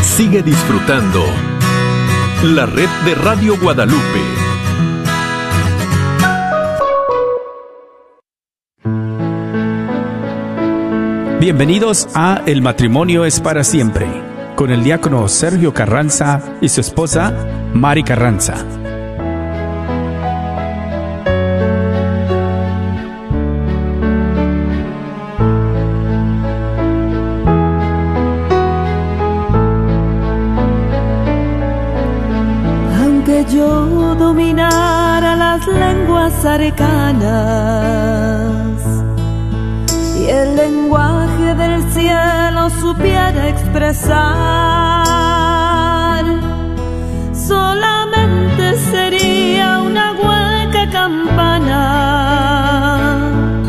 Sigue disfrutando la red de Radio Guadalupe. Bienvenidos a El matrimonio es para siempre, con el diácono Sergio Carranza y su esposa, Mari Carranza. Aunque yo dominara las lenguas arcanas y el lenguaje del cielo supiera expresar, solamente sería una hueca campana.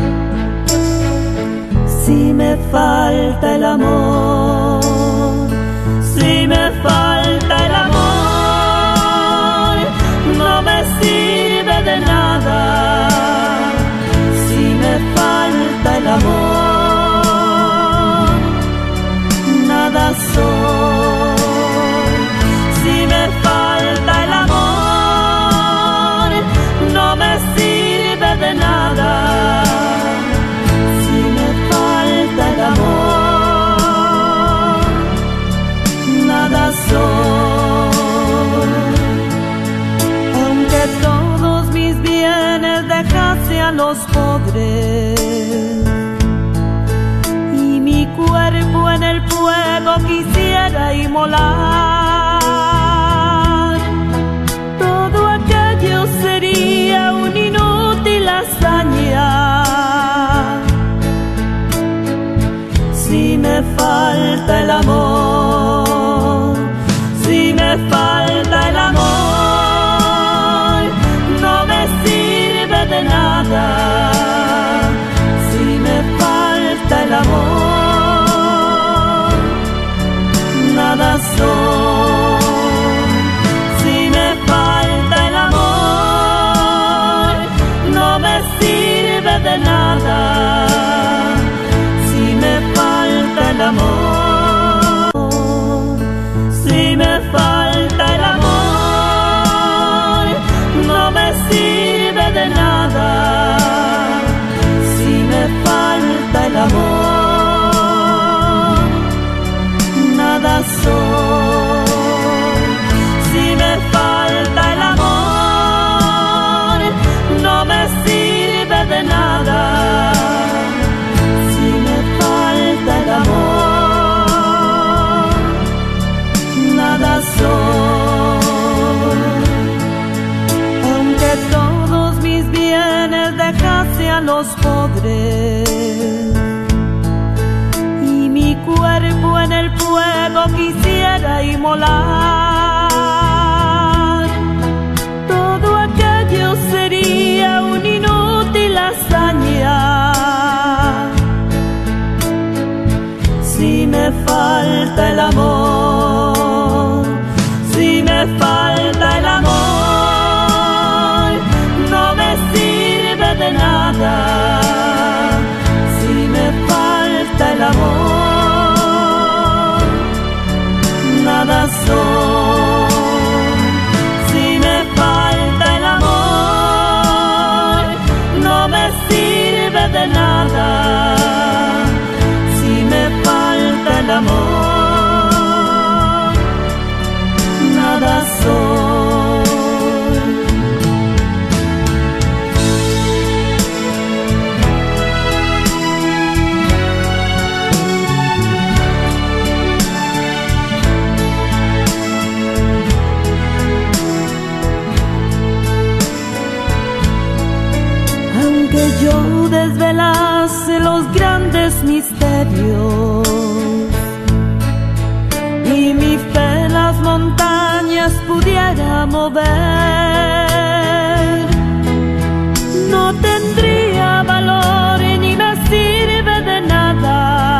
Si me falta el amor, si me falta el amor, no me sirve de nada. Si me falta el amor, nada soy. Si me falta el amor, no me sirve de nada. Si me falta el amor, nada soy. Aunque todos mis bienes dejase a los pobres y mi cuerpo en el fuego quisiera inmolar, todo aquello sería una inútil hazaña. Si me falta el amor, si me falta el amor, no me sirve de nada. Si me falta el amor, nada soy. Si me falta el amor, no me sirve de nada. Si me falta el amor, si me falta el amor, no me sirve de nada. Si me falta el amor, nada soy. Si me falta el amor, no me sirve de nada. Si me falta el amor, nada soy. Aunque todos mis bienes dejase a los pobres y mi cuerpo en el fuego quisiera inmolar, todo aquello sería una inútil hazaña. Si me falta el amor, si me falta el amor, no me sirve de nada. Si me falta el amor, nada soy. Si me falta el amor, no me sirve de nada. Si me falta el amor, nada soy. Aunque yo desvelase los grandes misterios y mi fe las montañas pudiera mover, no tendría valor ni me sirve de nada.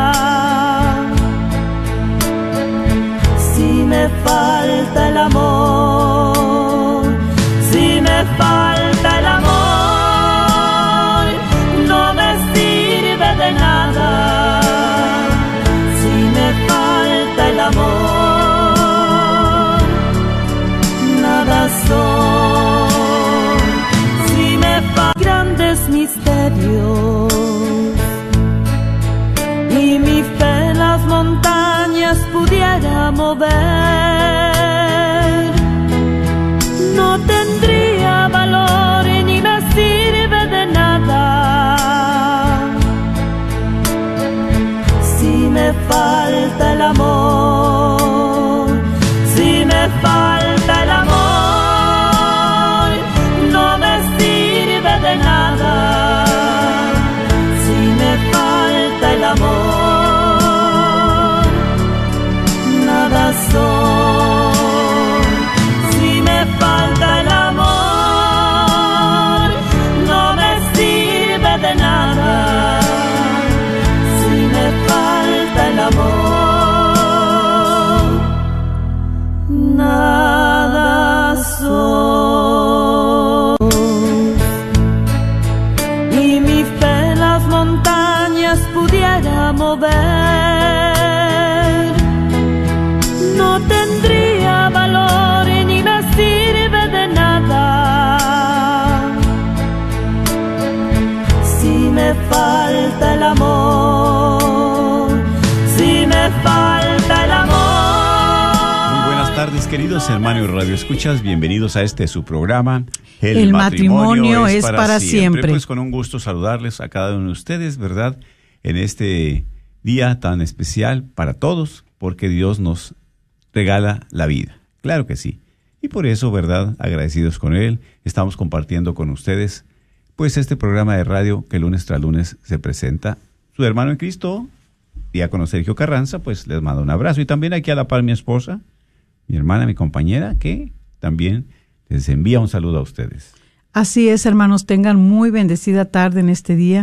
Si me falta el amor, si me falta el amor, no me sirve de nada. Si me falta el amor, Dios, y mi fe las montañas pudiera mover, no tendría valor y ni me sirve de nada si me falta el amor, si me falta el amor. De nada, si me falta el amor, nada soy. Si me falta el amor, no me sirve de nada. Si me falta el amor, nada soy. Pudiera mover, no tendría valor y ni me sirve de nada si me falta el amor, si me falta el amor. Muy buenas tardes, queridos hermanos Radio Escuchas, bienvenidos a este su programa. El matrimonio es para siempre. Pues con un gusto saludarles a cada uno de ustedes, ¿verdad? En este día tan especial para todos, porque Dios nos regala la vida. Claro que sí. Y por eso, ¿verdad? Agradecidos con Él, estamos compartiendo con ustedes, pues este programa de radio que lunes tras lunes se presenta. Su hermano en Cristo, diácono Sergio Carranza, pues les mando un abrazo. Y también aquí a la par mi esposa, mi hermana, mi compañera, que también les envía un saludo a ustedes. Así es, hermanos, tengan muy bendecida tarde en este día.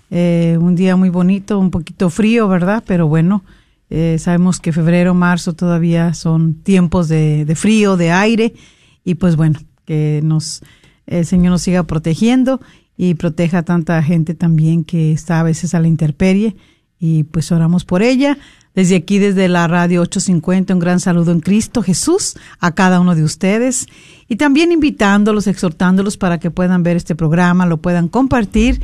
Un día muy bonito, un poquito frío, ¿verdad? Pero bueno, sabemos que febrero, marzo todavía son tiempos de frío, de aire, y pues bueno, que el Señor nos siga protegiendo y proteja a tanta gente también que está a veces a la intemperie, y pues oramos por ella. Desde aquí, desde la radio 850, un gran saludo en Cristo Jesús a cada uno de ustedes, y también invitándolos, exhortándolos para que puedan ver este programa, lo puedan compartir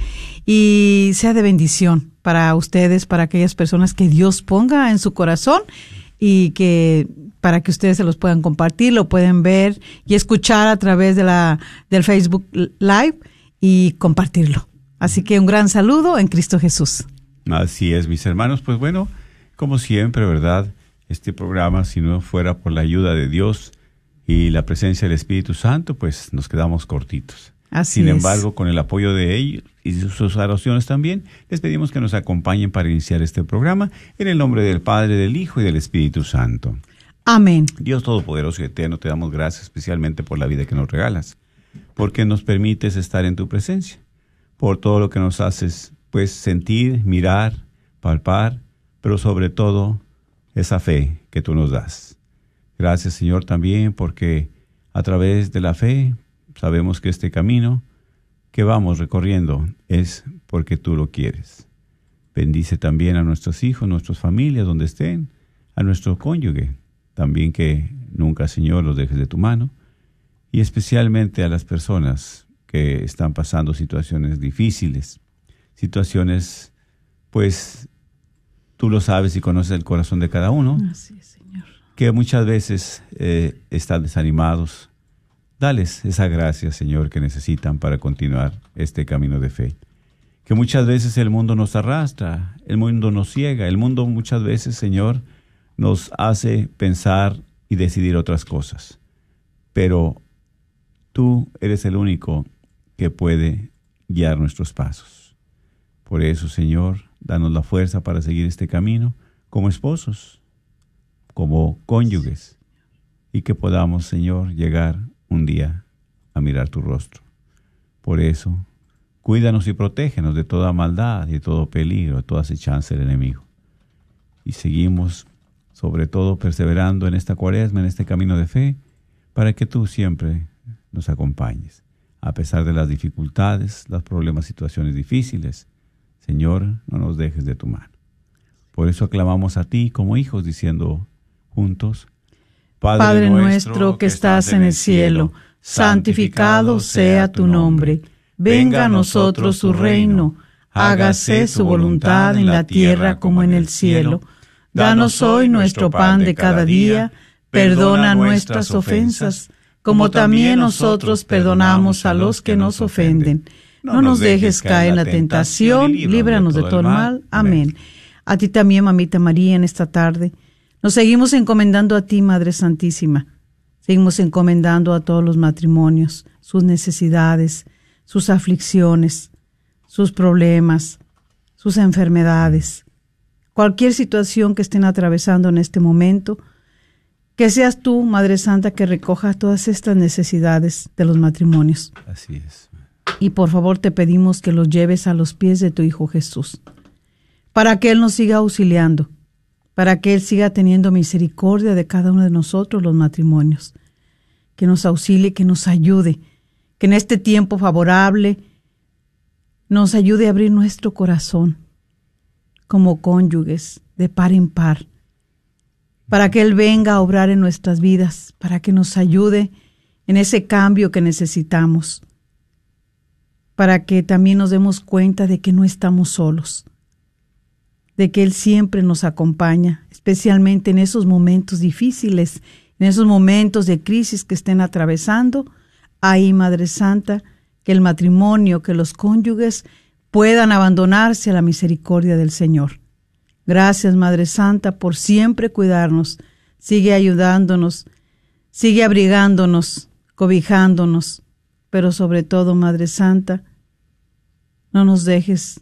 y sea de bendición para ustedes, para aquellas personas que Dios ponga en su corazón, y que para que ustedes se los puedan compartir, lo pueden ver y escuchar a través de del Facebook Live y compartirlo. Así que un gran saludo en Cristo Jesús. Así es, mis hermanos, pues bueno, como siempre, ¿verdad? Este programa, si no fuera por la ayuda de Dios y la presencia del Espíritu Santo, pues nos quedamos cortitos. Así Sin es. embargo, con el apoyo de ellos y sus oraciones también, les pedimos que nos acompañen para iniciar este programa en el nombre del Padre, del Hijo y del Espíritu Santo. Amén. Dios Todopoderoso y Eterno, te damos gracias especialmente por la vida que nos regalas, porque nos permites estar en tu presencia, por todo lo que nos haces, pues sentir, mirar, palpar, pero sobre todo esa fe que tú nos das. Gracias, Señor, también porque a través de la fe sabemos que este camino que vamos recorriendo es porque tú lo quieres. Bendice también a nuestros hijos, nuestras familias, donde estén, a nuestro cónyuge, también que nunca, Señor, los dejes de tu mano, y especialmente a las personas que están pasando situaciones difíciles, situaciones, pues, tú lo sabes y conoces el corazón de cada uno. Así es, Señor. Que muchas veces están desanimados. Dales esa gracia, Señor, que necesitan para continuar este camino de fe. Que muchas veces el mundo nos arrastra, el mundo nos ciega, el mundo muchas veces, Señor, nos hace pensar y decidir otras cosas. Pero tú eres el único que puede guiar nuestros pasos. Por eso, Señor, danos la fuerza para seguir este camino como esposos, como cónyuges, y que podamos, Señor, llegar un día a mirar tu rostro. Por eso, cuídanos y protégenos de toda maldad, de todo peligro, de toda acechanza del enemigo. Y seguimos, sobre todo, perseverando en esta cuaresma, en este camino de fe, para que tú siempre nos acompañes. A pesar de las dificultades, los problemas, situaciones difíciles, Señor, no nos dejes de tu mano. Por eso aclamamos a ti como hijos, diciendo juntos: Padre nuestro que estás en el cielo, santificado sea tu nombre. venga a nosotros su reino, hágase su voluntad en la tierra como en el cielo. Danos hoy nuestro pan de cada día, perdona nuestras ofensas, como también nosotros perdonamos a los que nos ofenden. No nos dejes caer en la tentación, líbranos de todo el mal. Amén. A ti también, Mamita María, en esta tarde. Nos seguimos encomendando a ti, Madre Santísima. Seguimos encomendando a todos los matrimonios, sus necesidades, sus aflicciones, sus problemas, sus enfermedades. Cualquier situación que estén atravesando en este momento, que seas tú, Madre Santa, que recojas todas estas necesidades de los matrimonios. Así es. Y por favor te pedimos que los lleves a los pies de tu Hijo Jesús, para que Él nos siga auxiliando, para que Él siga teniendo misericordia de cada uno de nosotros, los matrimonios, que nos auxilie, que nos ayude, que en este tiempo favorable nos ayude a abrir nuestro corazón como cónyuges de par en par, para que Él venga a obrar en nuestras vidas, para que nos ayude en ese cambio que necesitamos, para que también nos demos cuenta de que no estamos solos, de que Él siempre nos acompaña, especialmente en esos momentos difíciles, en esos momentos de crisis que estén atravesando. Ahí, Madre Santa, que el matrimonio, que los cónyuges puedan abandonarse a la misericordia del Señor. Gracias, Madre Santa, por siempre cuidarnos. Sigue ayudándonos, sigue abrigándonos, cobijándonos, pero sobre todo, Madre Santa, no nos dejes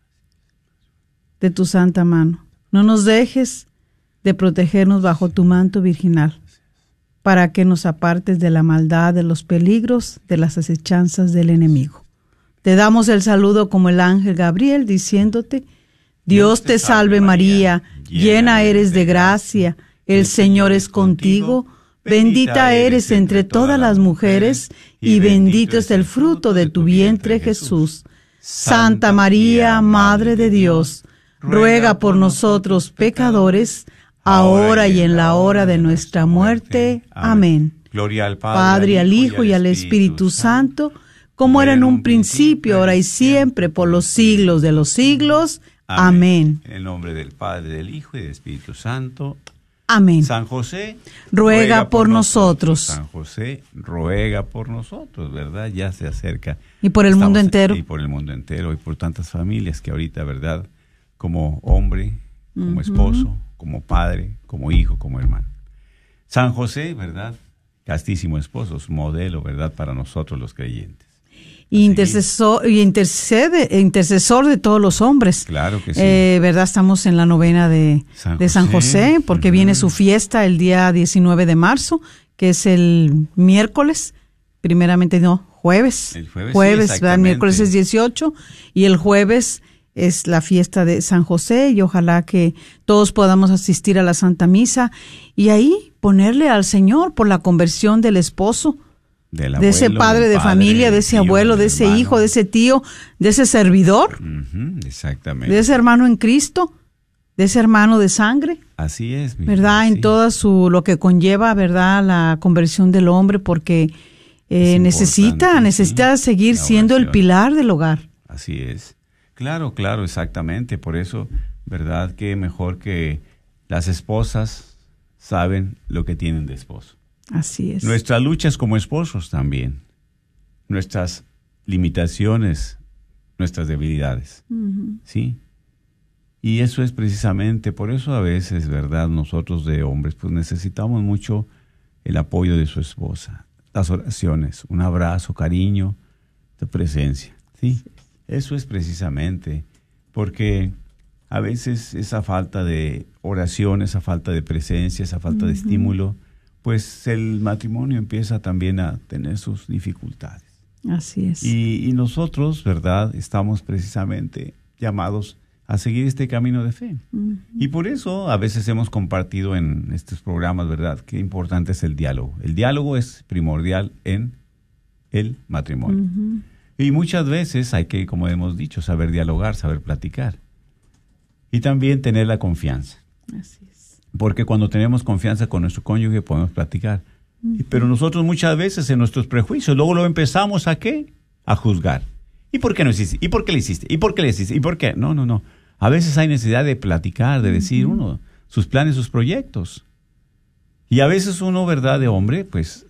de tu santa mano. No nos dejes de protegernos bajo tu manto virginal, para que nos apartes de la maldad, de los peligros, de las acechanzas del enemigo. Te damos el saludo como el ángel Gabriel, diciéndote: Dios te salve María, llena eres de gracia, el Señor es contigo, bendita eres entre todas las mujeres, y bendito es el fruto de tu vientre, Jesús. Santa María, Madre de Dios, ruega por nosotros pecadores, ahora y en la hora de nuestra muerte. Amén. Gloria al Padre, al Hijo y al Espíritu Santo, como era en un principio, ahora y siempre, por los siglos de los siglos. Amén. En el nombre del Padre, del Hijo y del Espíritu Santo. Amén. San José, ruega por nosotros. San José, ruega por nosotros, ¿verdad? Ya se acerca. Y por el mundo entero. Y por el mundo entero, y por tantas familias que ahorita, ¿verdad? Como hombre, como esposo, como padre, como hijo, como hermano. San José, ¿verdad? Castísimo esposo, es modelo, ¿verdad? Para nosotros los creyentes. Y intercesor de todos los hombres. Claro que sí. ¿Verdad? Estamos en la novena de San José, porque viene su fiesta el día 19 de marzo, que es el miércoles, jueves. El jueves, jueves, sí, ¿verdad? El miércoles es 18 y el jueves es la fiesta de San José, y ojalá que todos podamos asistir a la Santa Misa y ahí ponerle al Señor por la conversión del esposo, de ese padre de familia, de ese abuelo, de ese hijo, de ese tío, de ese servidor, exactamente, de ese hermano en Cristo, de ese hermano de sangre. Así es, ¿verdad? En todo lo que conlleva, ¿verdad? La conversión del hombre, porque necesita seguir siendo el pilar del hogar. Así es. Claro, exactamente. Por eso, ¿verdad? Que mejor que las esposas saben lo que tienen de esposo. Así es. Nuestras luchas como esposos también, nuestras limitaciones, nuestras debilidades, ¿sí? Y eso es precisamente, por eso a veces, ¿verdad? Nosotros de hombres, pues necesitamos mucho el apoyo de su esposa, las oraciones, un abrazo, cariño, de presencia, ¿sí? Eso es precisamente, porque a veces esa falta de oración, esa falta de presencia, esa falta de estímulo, pues el matrimonio empieza también a tener sus dificultades. Así es. Y nosotros, ¿verdad? Estamos precisamente llamados a seguir este camino de fe. Y por eso a veces hemos compartido en estos programas, ¿verdad?, qué importante es el diálogo. El diálogo es primordial en el matrimonio. Y muchas veces hay que, como hemos dicho, saber dialogar, saber platicar. Y también tener la confianza. Así es. Porque cuando tenemos confianza con nuestro cónyuge podemos platicar. Pero nosotros muchas veces en nuestros prejuicios, luego lo empezamos ¿a qué? A juzgar. ¿Y por qué no hiciste? ¿Y por qué le hiciste? ¿Y por qué le hiciste? ¿Y por qué? No. A veces hay necesidad de platicar, de decir uno sus planes, sus proyectos. Y a veces uno, ¿verdad? De hombre, pues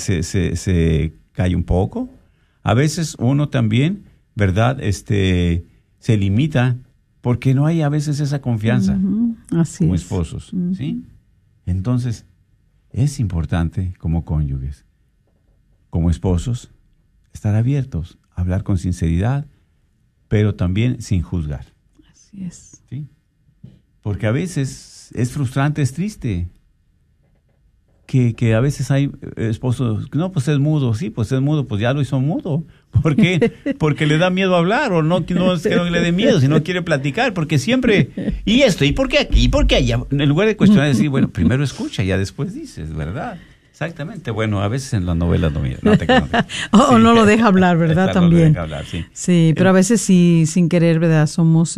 se cae un poco. A veces uno también, ¿verdad? Se limita porque no hay a veces esa confianza Así como es. esposos, ¿sí? Entonces, es importante como cónyuges, como esposos, estar abiertos, hablar con sinceridad, pero también sin juzgar. Así es. ¿Sí? Porque a veces es frustrante, es triste. Que a veces hay esposos, no, pues es mudo, sí, pues es mudo, pues ya lo hizo mudo. ¿Por qué? Porque le da miedo hablar, o no es que no le dé miedo, sino quiere platicar, porque siempre, y esto, y por qué aquí, y por qué allá. En lugar de cuestionar, decir, bueno, primero escucha, ya después dices, ¿verdad? Exactamente. Bueno, a veces en las novelas no te O no lo deja hablar, ¿verdad? Exacto, También. No lo deja hablar, sí. Sí, pero a veces sí, sin querer, ¿verdad? Somos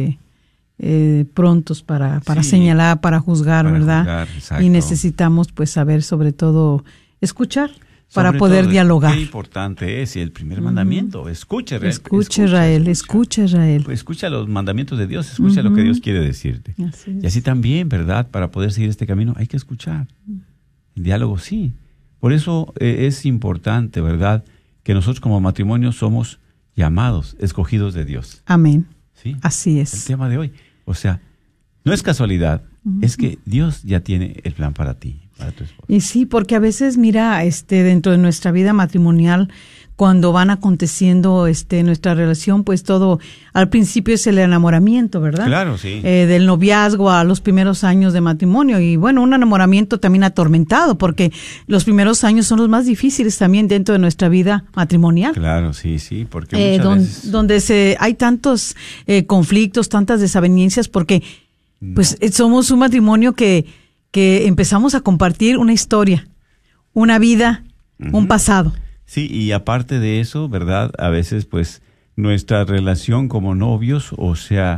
prontos para señalar, para juzgar, ¿verdad? Y necesitamos pues saber sobre todo escuchar para sobre poder todo, dialogar. Qué importante es, y el primer mandamiento, escucha Israel. Escucha Israel. Pues escucha los mandamientos de Dios, escucha lo que Dios quiere decirte. Así y así también, ¿verdad? Para poder seguir este camino hay que escuchar. El diálogo sí. Por eso es importante, ¿verdad? Que nosotros como matrimonio somos llamados, escogidos de Dios. Amén. ¿Sí? Así es. El tema de hoy. O sea, no es casualidad, es que Dios ya tiene el plan para ti, para tu esposo. Y sí, porque a veces, mira, dentro de nuestra vida matrimonial, cuando van aconteciendo nuestra relación, pues todo, al principio es el enamoramiento, ¿verdad? Claro, sí. Del noviazgo a los primeros años de matrimonio. Y bueno, un enamoramiento también atormentado, porque los primeros años son los más difíciles también dentro de nuestra vida matrimonial. Claro, sí, porque muchas veces... Donde hay tantos conflictos, tantas desavenencias, porque pues somos un matrimonio que empezamos a compartir una historia, una vida, un pasado. Sí, y aparte de eso, ¿verdad? A veces, pues, nuestra relación como novios, o sea,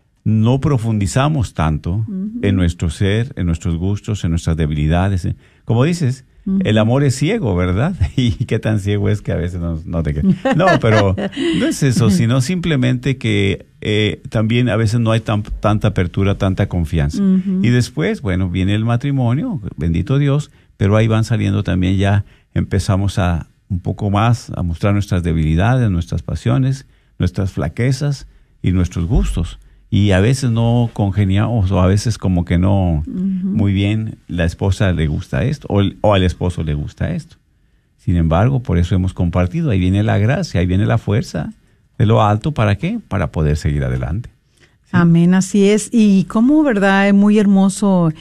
no profundizamos tanto en nuestro ser, en nuestros gustos, en nuestras debilidades. Como dices, el amor es ciego, ¿verdad? Y qué tan ciego es que a veces no te queda. No, pero no es eso, sino simplemente que también a veces no hay tanta apertura, tanta confianza. Y después, bueno, viene el matrimonio, bendito Dios, pero ahí van saliendo también ya, empezamos a un poco más a mostrar nuestras debilidades, nuestras pasiones, nuestras flaquezas y nuestros gustos. Y a veces no congeniamos, o a veces como que no muy bien, la esposa le gusta esto, o al esposo le gusta esto. Sin embargo, por eso hemos compartido, ahí viene la gracia, ahí viene la fuerza de lo alto, ¿para qué? Para poder seguir adelante. ¿Sí? Amén, así es. Y como, ¿verdad? Es muy hermoso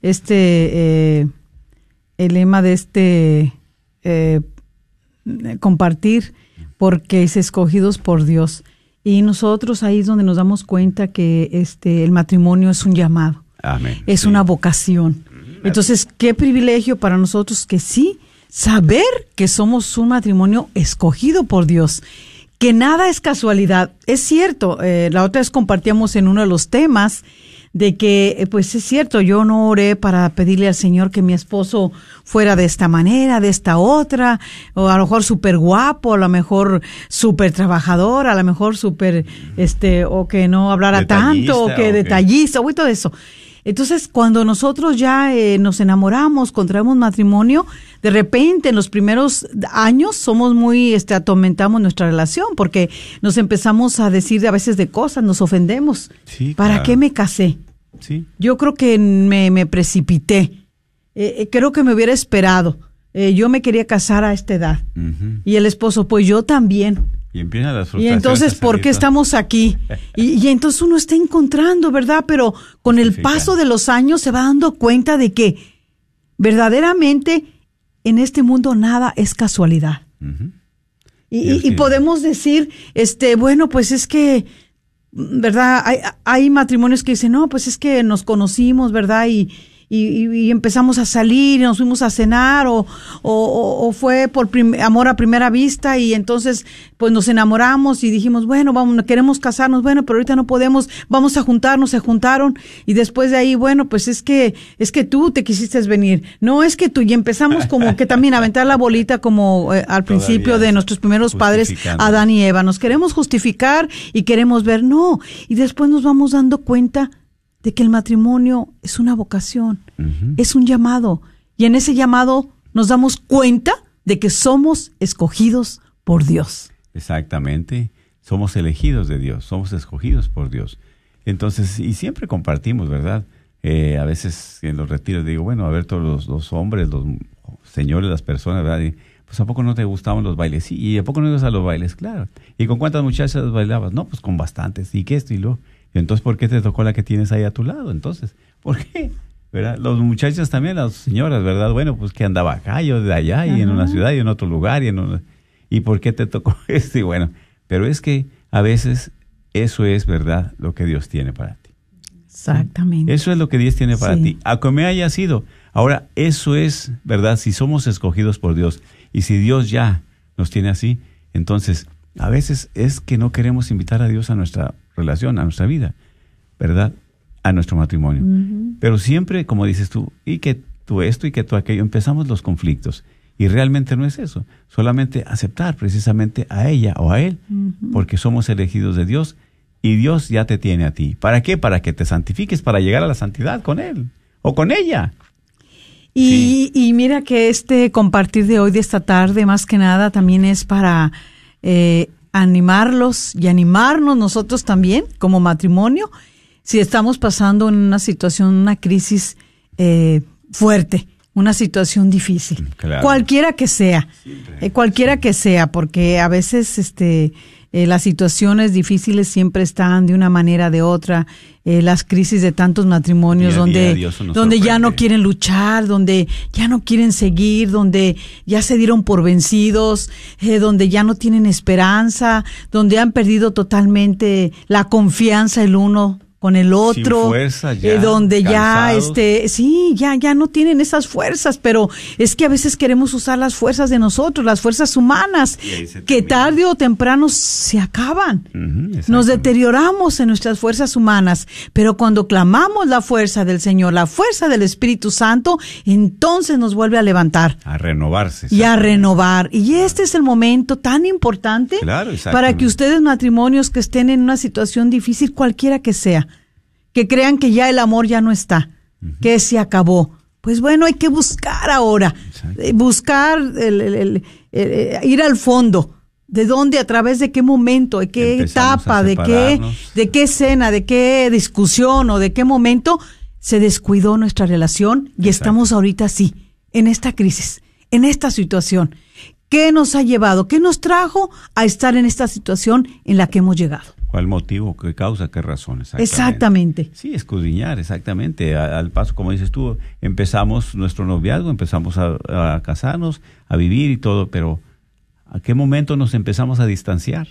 el lema de compartir, porque es escogidos por Dios. Y nosotros ahí es donde nos damos cuenta que el matrimonio es un llamado. Amén. Es una vocación. Entonces, qué privilegio para nosotros que sí, saber que somos un matrimonio escogido por Dios, que nada es casualidad. Es cierto, la otra vez compartíamos en uno de los temas de que, pues es cierto, yo no oré para pedirle al Señor que mi esposo fuera de esta manera, de esta otra, o a lo mejor súper guapo, a lo mejor súper trabajador, a lo mejor súper, o que no hablara tanto, o que detallista, o todo eso. Entonces, cuando nosotros ya nos enamoramos, contraemos matrimonio, de repente en los primeros años somos muy, atormentamos nuestra relación, porque nos empezamos a decir a veces de cosas, nos ofendemos. Sí, ¿Para claro. qué me casé? Sí. Yo creo que me precipité. Creo que me hubiera esperado. Yo me quería casar a esta edad. Y el esposo, pues yo también. Y empiezan las Y frustraciones. entonces, ¿por qué estamos aquí? Y entonces uno está encontrando, ¿verdad? Pero con el paso de los años se va dando cuenta de que verdaderamente en este mundo nada es casualidad. Y podemos decir, bueno, pues es que, ¿verdad? Hay matrimonios que dicen, no, pues es que nos conocimos, ¿verdad? Y y empezamos a salir y nos fuimos a cenar o fue por amor a primera vista y entonces pues nos enamoramos y dijimos, bueno, vamos, queremos casarnos, bueno, pero ahorita no podemos, vamos a juntarnos, se juntaron y después de ahí, bueno, pues es que tú te quisiste venir, no es que tú, y empezamos como que también a aventar la bolita como al principio de nuestros primeros padres, Adán y Eva, nos queremos justificar y queremos ver, no, y después nos vamos dando cuenta de que el matrimonio es una vocación, es un llamado, y en ese llamado nos damos cuenta de que somos escogidos por Dios. Exactamente, somos elegidos de Dios, somos escogidos por Dios. Entonces, y siempre compartimos, ¿verdad? A veces en los retiros digo, bueno, a ver todos los hombres, los señores, las personas, ¿verdad? Y, pues ¿a poco no te gustaban los bailes? Sí, ¿y a poco no ibas a los bailes? Claro. ¿Y con cuántas muchachas bailabas? No, pues con bastantes, y que esto y lo... Y entonces, ¿por qué te tocó la que tienes ahí a tu lado? Entonces, ¿por qué? ¿Verdad? Los muchachos también, las señoras, ¿verdad? Bueno, pues que andaba acá, yo de allá, y en una ciudad, y en otro lugar, ¿y por qué te tocó esto? Y bueno, pero es que a veces eso es, ¿verdad?, lo que Dios tiene para ti. Exactamente. Eso es lo que Dios tiene para ti. A como haya sido. Ahora, eso es, ¿verdad? Si somos escogidos por Dios, y si Dios ya nos tiene así, entonces, a veces es que no queremos invitar a Dios a nuestra relación, a nuestra vida, ¿verdad? A nuestro matrimonio. Pero siempre, como dices tú, y que tú esto y que tú aquello, empezamos los conflictos. Y realmente no es eso. Solamente aceptar precisamente a ella o a él, porque somos elegidos de Dios y Dios ya te tiene a ti. ¿Para qué? Para que te santifiques, para llegar a la santidad con él o con ella. Y mira que este compartir de hoy, de esta tarde, más que nada, también es para animarlos y animarnos nosotros también como matrimonio si estamos pasando en una situación, una crisis fuerte, una situación difícil, claro. Cualquiera que sea, porque a veces las situaciones difíciles siempre están de una manera o de otra, las crisis de tantos matrimonios donde ya no quieren luchar, donde ya no quieren seguir, donde ya se dieron por vencidos, donde ya no tienen esperanza, donde han perdido totalmente la confianza el uno con el otro, sin fuerza, ya, donde cansados. ya no tienen esas fuerzas, pero es que a veces queremos usar las fuerzas de nosotros, las fuerzas humanas, que tarde o temprano se acaban. Nos deterioramos en nuestras fuerzas humanas, pero cuando clamamos la fuerza del Señor, la fuerza del Espíritu Santo, entonces nos vuelve a levantar. A renovarse. Y a renovar. Y este es el momento tan importante para que ustedes, matrimonios que estén en una situación difícil, cualquiera que sea, que crean que ya el amor ya no está, que se acabó. Pues bueno, hay que buscar ahora, buscar ir al fondo, de dónde, a través de qué momento, de qué etapa, de qué escena, de qué discusión o de qué momento se descuidó nuestra relación y estamos ahorita así, en esta crisis, en esta situación. ¿Qué nos ha llevado? ¿Qué nos trajo a estar en esta situación en la que hemos llegado? ¿Cuál motivo? ¿Qué causa? ¿Qué razón? Exactamente. Sí, escudriñar, exactamente. Al paso, como dices tú, empezamos nuestro noviazgo, empezamos a casarnos, a vivir y todo, pero ¿a qué momento nos empezamos a distanciar?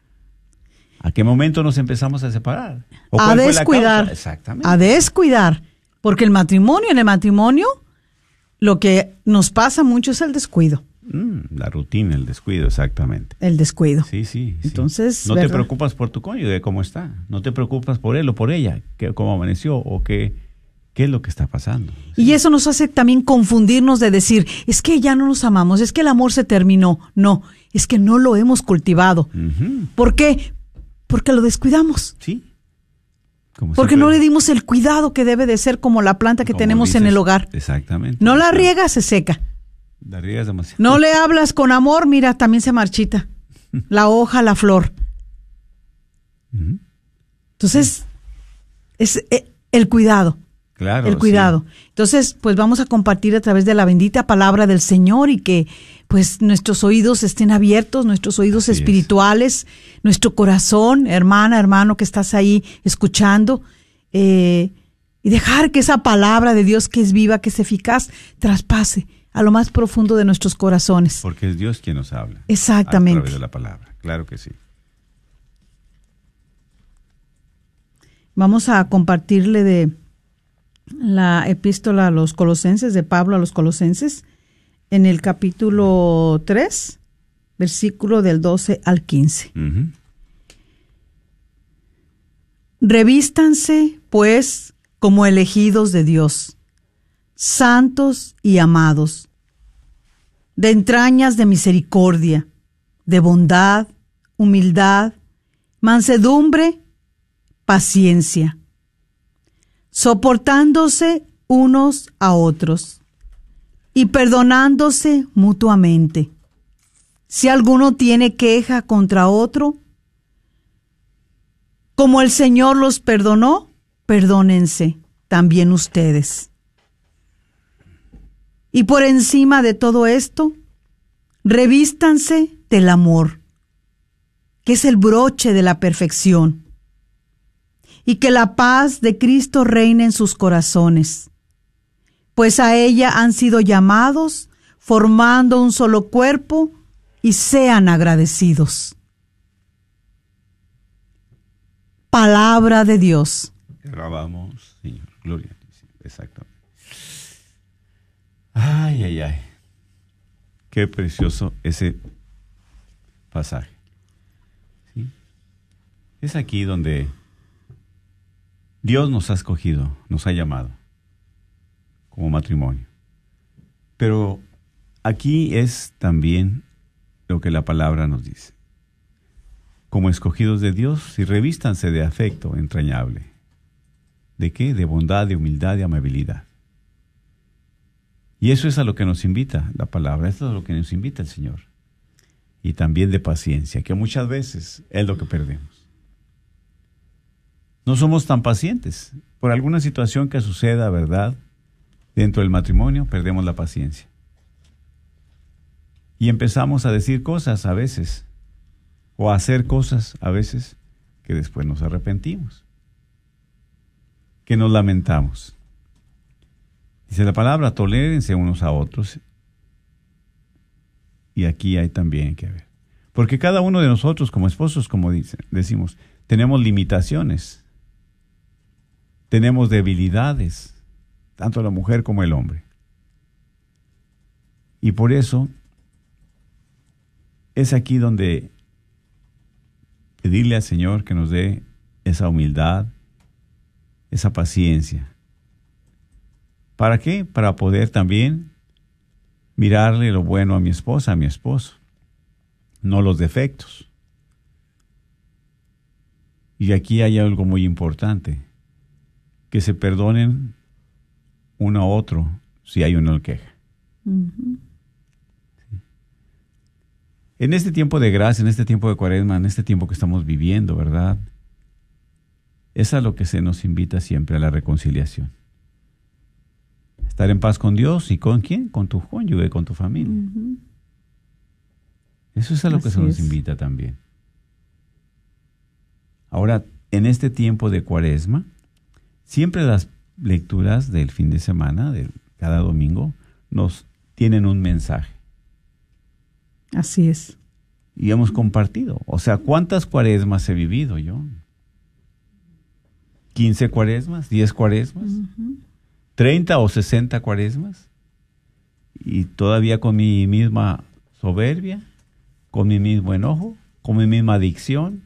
¿A qué momento nos empezamos a separar? A descuidar. Exactamente. A descuidar. Porque en el matrimonio, lo que nos pasa mucho es el descuido. La rutina, el descuido, exactamente. El descuido. Sí. Entonces, no te preocupas por tu cónyuge, cómo está. No te preocupas por él o por ella, cómo amaneció o qué es lo que está pasando. Sí. Y eso nos hace también confundirnos de decir, es que ya no nos amamos, es que el amor se terminó. No, es que no lo hemos cultivado. ¿Por qué? Porque lo descuidamos. Sí. Porque no le dimos el cuidado que debe de ser como la planta que tenemos en el hogar. Exactamente. No la riegas, se seca. La riegas demasiado. No le hablas con amor, mira, también se marchita. La hoja, la flor. Entonces, es el cuidado. Claro. El cuidado. Sí. Entonces, pues vamos a compartir a través de la bendita palabra del Señor y que pues nuestros oídos estén abiertos, nuestros oídos espirituales, nuestro corazón, hermana, hermano que estás ahí escuchando, y dejar que esa palabra de Dios que es viva, que es eficaz, traspase a lo más profundo de nuestros corazones. Porque es Dios quien nos habla. Exactamente. A través de la palabra, claro que sí. Vamos a compartirle la epístola a los Colosenses, de Pablo a los Colosenses, en el capítulo 3, versículo del 12 al 15. Ujú. Revístanse, pues, como elegidos de Dios, santos y amados, de entrañas de misericordia, de bondad, humildad, mansedumbre, paciencia, soportándose unos a otros y perdonándose mutuamente. Si alguno tiene queja contra otro, como el Señor los perdonó, perdónense también ustedes. Y por encima de todo esto, revístanse del amor, que es el broche de la perfección, y que la paz de Cristo reine en sus corazones, pues a ella han sido llamados, formando un solo cuerpo, y sean agradecidos. Palabra de Dios. Te alabamos, Señor. Gloria a ti, Señor. Exactamente. Ay, ay, ay. Qué precioso ese pasaje. ¿Sí? Es aquí donde Dios nos ha escogido, nos ha llamado como matrimonio. Pero aquí es también lo que la palabra nos dice. Como escogidos de Dios, y revístanse de afecto entrañable. ¿De qué? De bondad, de humildad, de amabilidad. Y eso es a lo que nos invita la palabra, eso es a lo que nos invita el Señor. Y también de paciencia, que muchas veces es lo que perdemos. No somos tan pacientes. Por alguna situación que suceda, ¿verdad? Dentro del matrimonio, perdemos la paciencia. Y empezamos a decir cosas a veces, o a hacer cosas a veces, que después nos arrepentimos, que nos lamentamos. Dice la palabra, tolérense unos a otros. Y aquí hay también que ver. Porque cada uno de nosotros como esposos, como decimos, tenemos limitaciones. Tenemos debilidades, tanto la mujer como el hombre. Y por eso es aquí donde pedirle al Señor que nos dé esa humildad, esa paciencia. ¿Para qué? Para poder también mirarle lo bueno a mi esposa, a mi esposo, no los defectos. Y aquí hay algo muy importante, que se perdonen uno a otro si hay una queja. Uh-huh. En este tiempo de gracia, en este tiempo de Cuaresma, en este tiempo que estamos viviendo, ¿verdad? Es a lo que se nos invita siempre, a la reconciliación. Estar en paz con Dios y ¿con quién? Con tu cónyuge, con tu familia. Uh-huh. Eso es a lo que se nos invita también. Ahora, en este tiempo de Cuaresma, siempre las lecturas del fin de semana, de cada domingo, nos tienen un mensaje. Así es. Y hemos compartido. O sea, ¿cuántas cuaresmas he vivido yo? ¿15 cuaresmas? ¿10 cuaresmas? Uh-huh. ¿30 o 60 cuaresmas? Y todavía con mi misma soberbia, con mi mismo enojo, con mi misma adicción,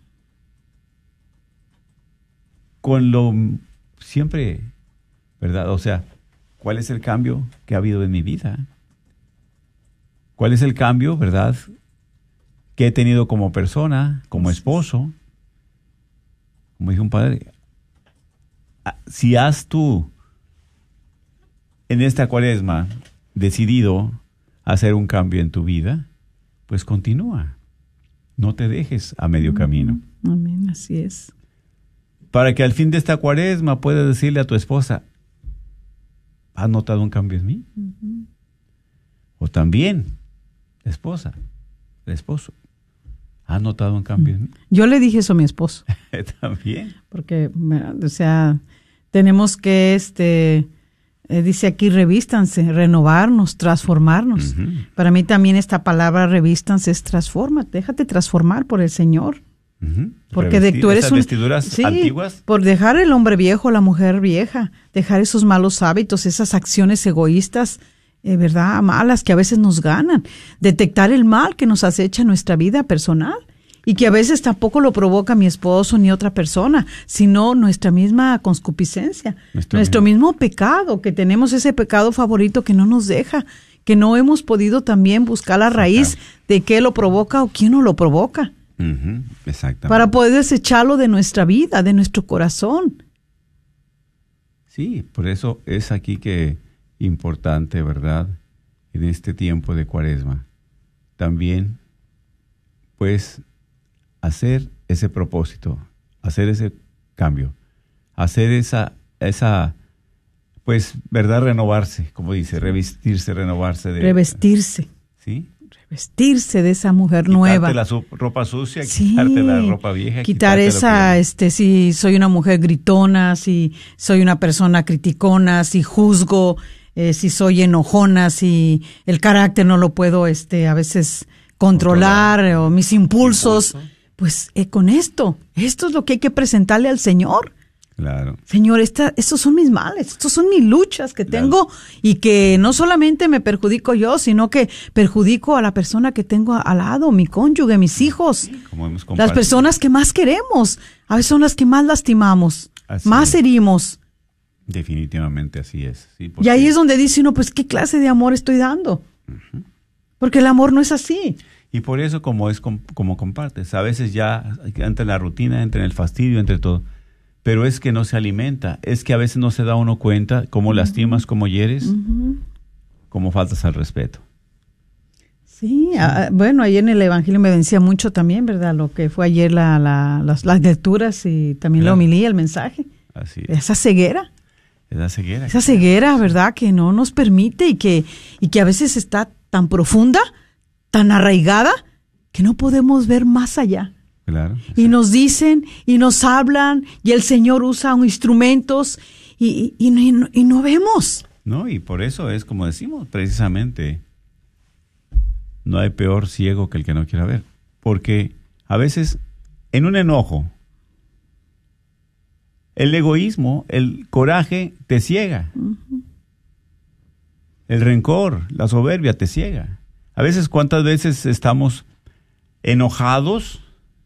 con lo siempre, ¿verdad? O sea, ¿cuál es el cambio que ha habido en mi vida? ¿Cuál es el cambio, verdad, que he tenido como persona, como esposo? Como dijo un padre, si has tú en esta Cuaresma decidido hacer un cambio en tu vida, pues continúa. No te dejes a medio camino. Amén, así es. Para que al fin de esta Cuaresma puedas decirle a tu esposa, ¿has notado un cambio en mí? Uh-huh. O también, la esposa, el esposo, ¿has notado un cambio en mí? Yo le dije eso a mi esposo. También. Porque, o sea, tenemos que, dice aquí, revístanse, renovarnos, transformarnos. Uh-huh. Para mí también esta palabra revístanse es transforma, déjate transformar por el Señor. Porque tú eres esas vestiduras antiguas. Por dejar el hombre viejo, la mujer vieja, dejar esos malos hábitos, esas acciones egoístas, ¿verdad? Malas que a veces nos ganan. Detectar el mal que nos acecha en nuestra vida personal y que a veces tampoco lo provoca mi esposo ni otra persona, sino nuestra misma concupiscencia, nuestro mismo pecado, que tenemos ese pecado favorito que no nos deja, que no hemos podido también buscar la raíz de qué lo provoca o quién no lo provoca. Exactamente. Para poder desecharlo de nuestra vida, de nuestro corazón. Sí, por eso es aquí que importante, ¿verdad? En este tiempo de Cuaresma, también, pues, hacer ese propósito, hacer ese cambio, hacer esa, pues, ¿verdad? Renovarse, como dice, revestirse, renovarse. Revestirse. ¿Sí? Vestirse de esa mujer nueva. Quitarte la ropa sucia, quitarte la ropa vieja. Quitar esa, si soy una mujer gritona, si soy una persona criticona, si juzgo, si soy enojona, si el carácter no lo puedo, a veces controlar, o mis impulsos. Pues con esto es lo que hay que presentarle al Señor. Claro. Señor, estos son mis males, estos son mis luchas que tengo y que no solamente me perjudico yo, sino que perjudico a la persona que tengo al lado, mi cónyuge, mis hijos, las personas que más queremos, a veces son las que más lastimamos, más herimos. Definitivamente así es. Sí, y ahí es donde dice uno, pues, ¿qué clase de amor estoy dando? Porque el amor no es así. Y por eso como compartes, a veces ya entra en la rutina, entra en el fastidio, entre todo. Pero es que no se alimenta, es que a veces no se da uno cuenta cómo lastimas, cómo hieres, cómo faltas al respeto. Sí, bueno, ayer en el Evangelio me vencía mucho también, ¿verdad? Lo que fue ayer las lecturas y también la homilía, el mensaje. Así es. Esa ceguera. Esa ceguera, ¿verdad? Que no nos permite y que a veces está tan profunda, tan arraigada, que no podemos ver más allá. Claro, y nos dicen y nos hablan y el Señor usa instrumentos y no vemos. No, y por eso es como decimos precisamente, no hay peor ciego que el que no quiera ver. Porque a veces en un enojo, el egoísmo, el coraje te ciega. El rencor, la soberbia te ciega. A veces, ¿cuántas veces estamos enojados,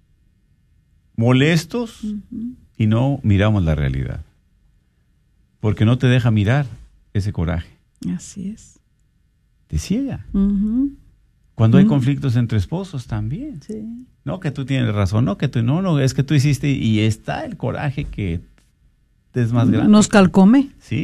molestos y no miramos la realidad? Porque no te deja mirar ese coraje. Así es. Te ciega. Cuando hay conflictos entre esposos también. Sí. No, que tú tienes razón, no, que tú no, es que tú hiciste y está el coraje que es más grande. Nos calcome. Sí,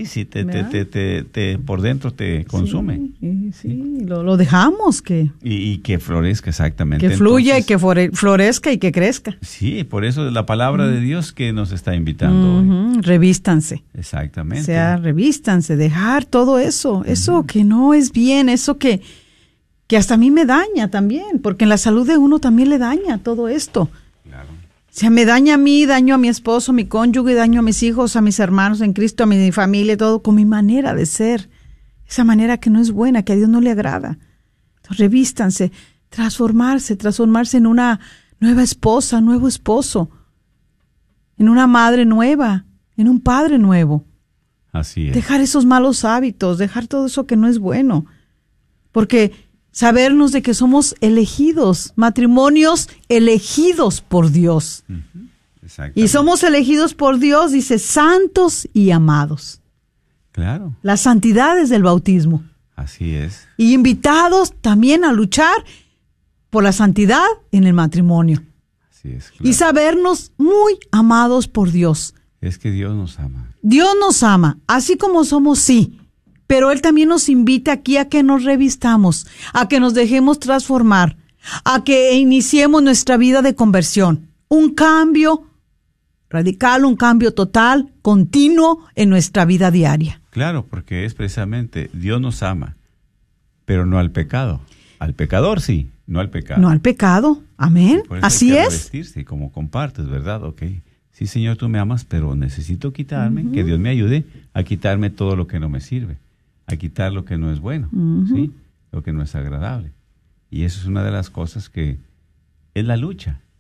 te por dentro te consume. Sí. Lo dejamos que... Y que florezca, exactamente. Que fluya. Entonces, y que florezca y que crezca. Sí, por eso es la palabra de Dios que nos está invitando hoy. Revístanse. Exactamente. O sea, revístanse, dejar todo eso, eso que no es bien, eso que hasta a mí me daña también, porque en la salud de uno también le daña todo esto. Claro. O sea, me daña a mí, daño a mi esposo, a mi cónyuge, daño a mis hijos, a mis hermanos en Cristo, a mi familia, todo con mi manera de ser. Esa manera que no es buena, que a Dios no le agrada. Entonces, revístanse, transformarse en una nueva esposa, nuevo esposo, en una madre nueva, en un padre nuevo. Así es. Dejar esos malos hábitos, dejar todo eso que no es bueno. Porque sabernos de que somos elegidos, matrimonios elegidos por Dios. Y somos elegidos por Dios, dice, santos y amados. Claro. La santidad es del bautismo. Así es. Y invitados también a luchar por la santidad en el matrimonio. Así es. Claro. Y sabernos muy amados por Dios. Es que Dios nos ama. Dios nos ama, así como somos, sí. Pero Él también nos invita aquí a que nos revistamos, a que nos dejemos transformar, a que iniciemos nuestra vida de conversión. Un cambio radical, un cambio total, continuo en nuestra vida diaria. Claro, porque es precisamente, Dios nos ama, pero no al pecado. Al pecador sí, no al pecado. No al pecado, amén. Así es. Revestirse, como compartes, ¿verdad? Ok. Sí, Señor, tú me amas, pero necesito quitarme, que Dios me ayude a quitarme todo lo que no me sirve, a quitar lo que no es bueno, ¿sí? Lo que no es agradable. Y eso es una de las cosas que es la lucha.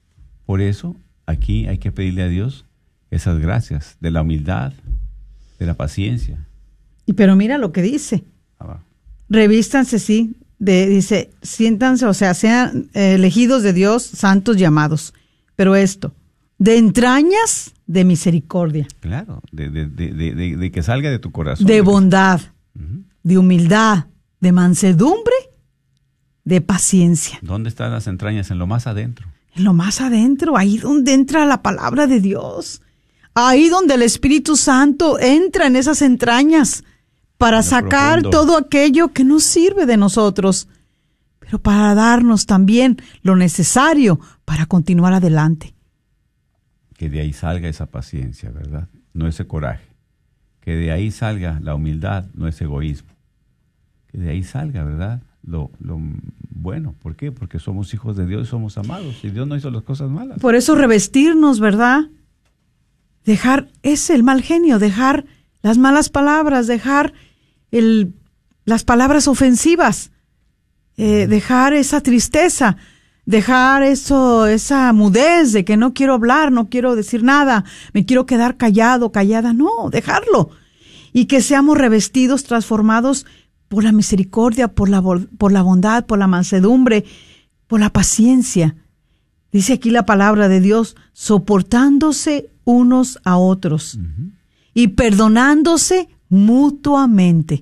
Por eso, aquí hay que pedirle a Dios esas gracias de la humildad, de la paciencia. Pero mira lo que dice. Revístanse, sí. Dice, siéntanse, o sea, sean elegidos de Dios, santos llamados. Pero esto, de entrañas de misericordia. Claro, de que salga de tu corazón. De bondad, de humildad, de mansedumbre, de paciencia. ¿Dónde están las entrañas? En lo más adentro. En lo más adentro, ahí donde entra la palabra de Dios. Ahí donde el Espíritu Santo entra en esas entrañas para sacar todo aquello que no sirve de nosotros, pero para darnos también lo necesario para continuar adelante. Que de ahí salga esa paciencia, ¿verdad? No ese coraje. Que de ahí salga la humildad, no ese egoísmo. Que de ahí salga, ¿verdad? Lo bueno. ¿Por qué? Porque somos hijos de Dios y somos amados. Y Dios no hizo las cosas malas. Por eso revestirnos, ¿verdad? Dejar el mal genio, dejar las malas palabras, dejar las palabras ofensivas, dejar esa tristeza, dejar esa mudez de que no quiero hablar, no quiero decir nada, me quiero quedar callado, callada. No, dejarlo. Y que seamos revestidos, transformados por la misericordia, por la bondad, por la mansedumbre, por la paciencia. Dice aquí la palabra de Dios, soportándose unos a otros y perdonándose mutuamente.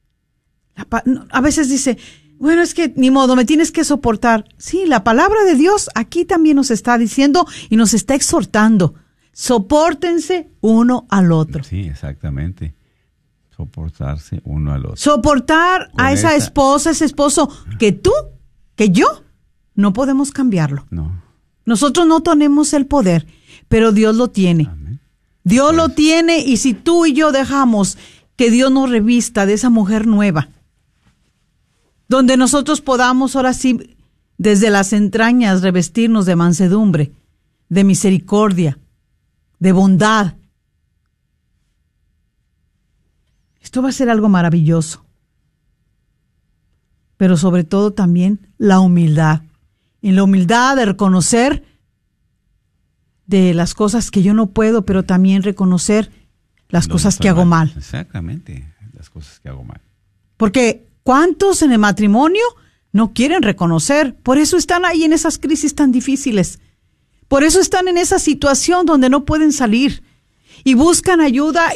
A veces dice, bueno, es que ni modo, me tienes que soportar. Sí, la palabra de Dios aquí también nos está diciendo y nos está exhortando. Sopórtense uno al otro. Sí, exactamente. Soportarse uno al otro. Soportar a esa esposa, ese esposo, que yo, no podemos cambiarlo. No. Nosotros no tenemos el poder, pero Dios lo tiene. Amén. Dios lo tiene, y si tú y yo dejamos que Dios nos revista de esa mujer nueva, donde nosotros podamos ahora sí, desde las entrañas, revestirnos de mansedumbre, de misericordia, de bondad. Esto va a ser algo maravilloso. Pero sobre todo también la humildad. En la humildad de reconocer de las cosas que yo no puedo, pero también reconocer las cosas que hago mal. Exactamente, las cosas que hago mal. Porque ¿cuántos en el matrimonio no quieren reconocer? Por eso están ahí en esas crisis tan difíciles. Por eso están en esa situación donde no pueden salir. Y buscan ayuda,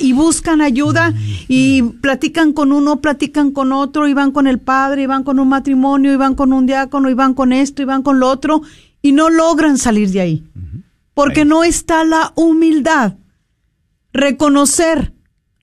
y platican con uno, platican con otro, y van con el padre, y van con un matrimonio, y van con un diácono, y van con esto, y van con lo otro, y no logran salir de ahí. Porque no está la humildad. Reconocer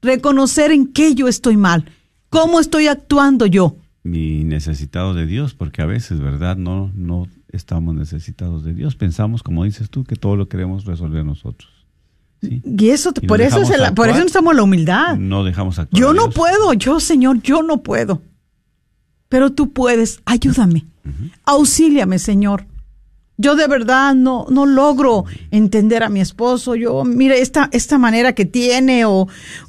en qué yo estoy mal, cómo estoy actuando yo. Y necesitados de Dios, porque a veces, ¿verdad? No estamos necesitados de Dios. Pensamos, como dices tú, que todo lo queremos resolver nosotros. ¿Sí? Y eso, por eso estamos en la humildad. No dejamos actuar. Yo no puedo, Señor, yo no puedo. Pero tú puedes, ayúdame. Auxíliame, Señor. Yo de verdad no logro entender a mi esposo. Mire, esta manera que tiene, o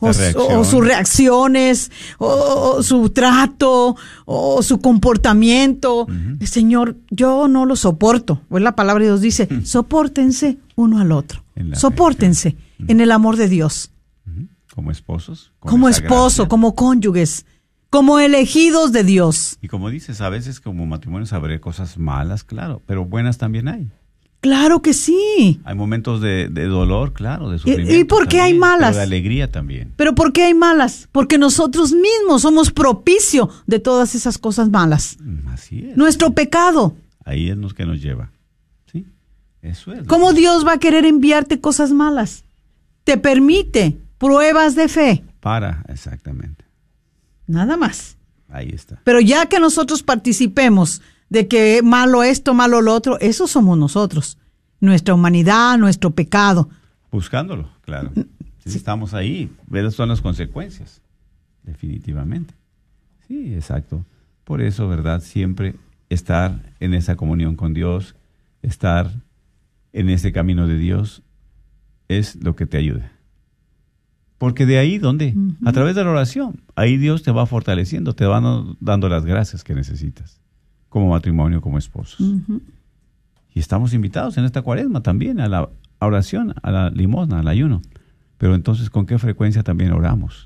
sus reacciones, o su trato, o su comportamiento. Señor, yo no lo soporto. Pues la palabra de Dios dice, sopórtense uno al otro. Sopórtense en el amor de Dios. Como esposos. Como esposo, como cónyuges, como elegidos de Dios. Y como dices, a veces como matrimonios habrá cosas malas, claro, pero buenas también hay. Claro que sí. Hay momentos de dolor, claro, de sufrimiento. ¿Y por qué también, hay malas? Pero de alegría también. ¿Pero por qué hay malas? Porque nosotros mismos somos propicio de todas esas cosas malas. Así es. Nuestro pecado. Ahí es lo que nos lleva. ¿Sí? Eso es. ¿Cómo Dios va a querer enviarte cosas malas? Te permite pruebas de fe. Exactamente. Nada más. Ahí está. Pero ya que nosotros participemos de que malo esto, malo lo otro, eso somos nosotros. Nuestra humanidad, nuestro pecado. Buscándolo, claro. Si estamos ahí, esas son las consecuencias. Definitivamente. Sí, exacto. Por eso, ¿verdad? Siempre estar en esa comunión con Dios, estar en ese camino de Dios, es lo que te ayuda. Porque de ahí, ¿dónde? A través de la oración. Ahí Dios te va fortaleciendo, te va dando las gracias que necesitas. Como matrimonio, como esposos. Y estamos invitados en esta cuaresma también a la oración, a la limosna, al ayuno. Pero entonces, ¿con qué frecuencia también oramos?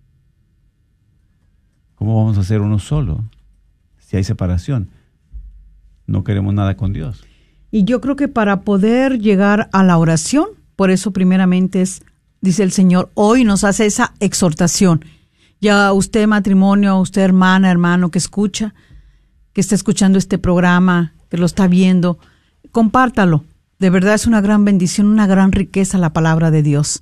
¿Cómo vamos a ser uno solo si hay separación? No queremos nada con Dios. Y yo creo que para poder llegar a la oración, por eso primeramente dice el Señor, hoy nos hace esa exhortación. Ya usted matrimonio, usted hermana, hermano que escucha, que está escuchando este programa, que lo está viendo, compártalo. De verdad es una gran bendición, una gran riqueza la palabra de Dios.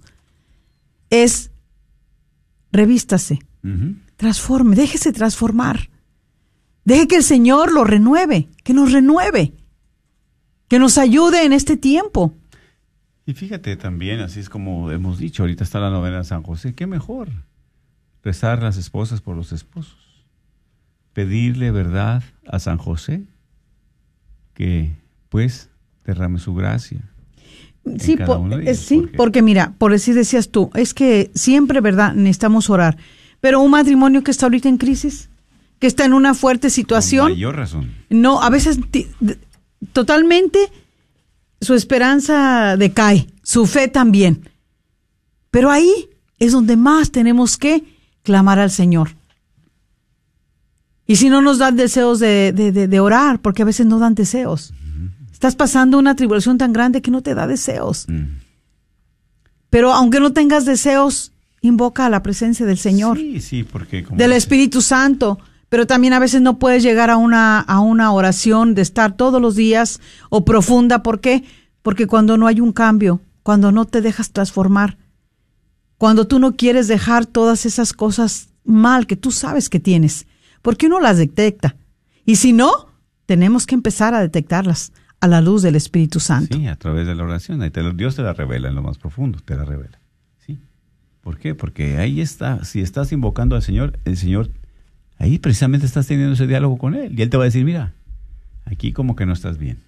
Revístase, transforme, déjese transformar. Deje que el Señor lo renueve, que nos renueve, que nos ayude en este tiempo. Y fíjate también, así es como hemos dicho, ahorita está la novena de San José, qué mejor rezar las esposas por los esposos, pedirle verdad a San José, que pues derrame su gracia. Sí, porque mira, por decir decías tú, es que siempre, ¿verdad?, necesitamos orar, pero un matrimonio que está ahorita en crisis, que está en una fuerte situación, con mayor razón. No, a veces totalmente su esperanza decae, su fe también. Pero ahí es donde más tenemos que clamar al Señor. Y si no nos dan deseos de orar, porque a veces no dan deseos. Estás pasando una tribulación tan grande que no te da deseos. Pero aunque no tengas deseos, invoca a la presencia del Señor. Sí, porque del Espíritu Santo. Pero también a veces no puedes llegar a una oración de estar todos los días o profunda. ¿Por qué? Porque cuando no hay un cambio, cuando no te dejas transformar, cuando tú no quieres dejar todas esas cosas mal que tú sabes que tienes, porque uno las detecta. Y si no, tenemos que empezar a detectarlas a la luz del Espíritu Santo. Sí, a través de la oración. Dios te la revela en lo más profundo, te la revela. ¿Sí? ¿Por qué? Porque ahí está, si estás invocando al Señor, el Señor, ahí precisamente estás teniendo ese diálogo con Él. Y Él te va a decir, mira, aquí como que no estás bien.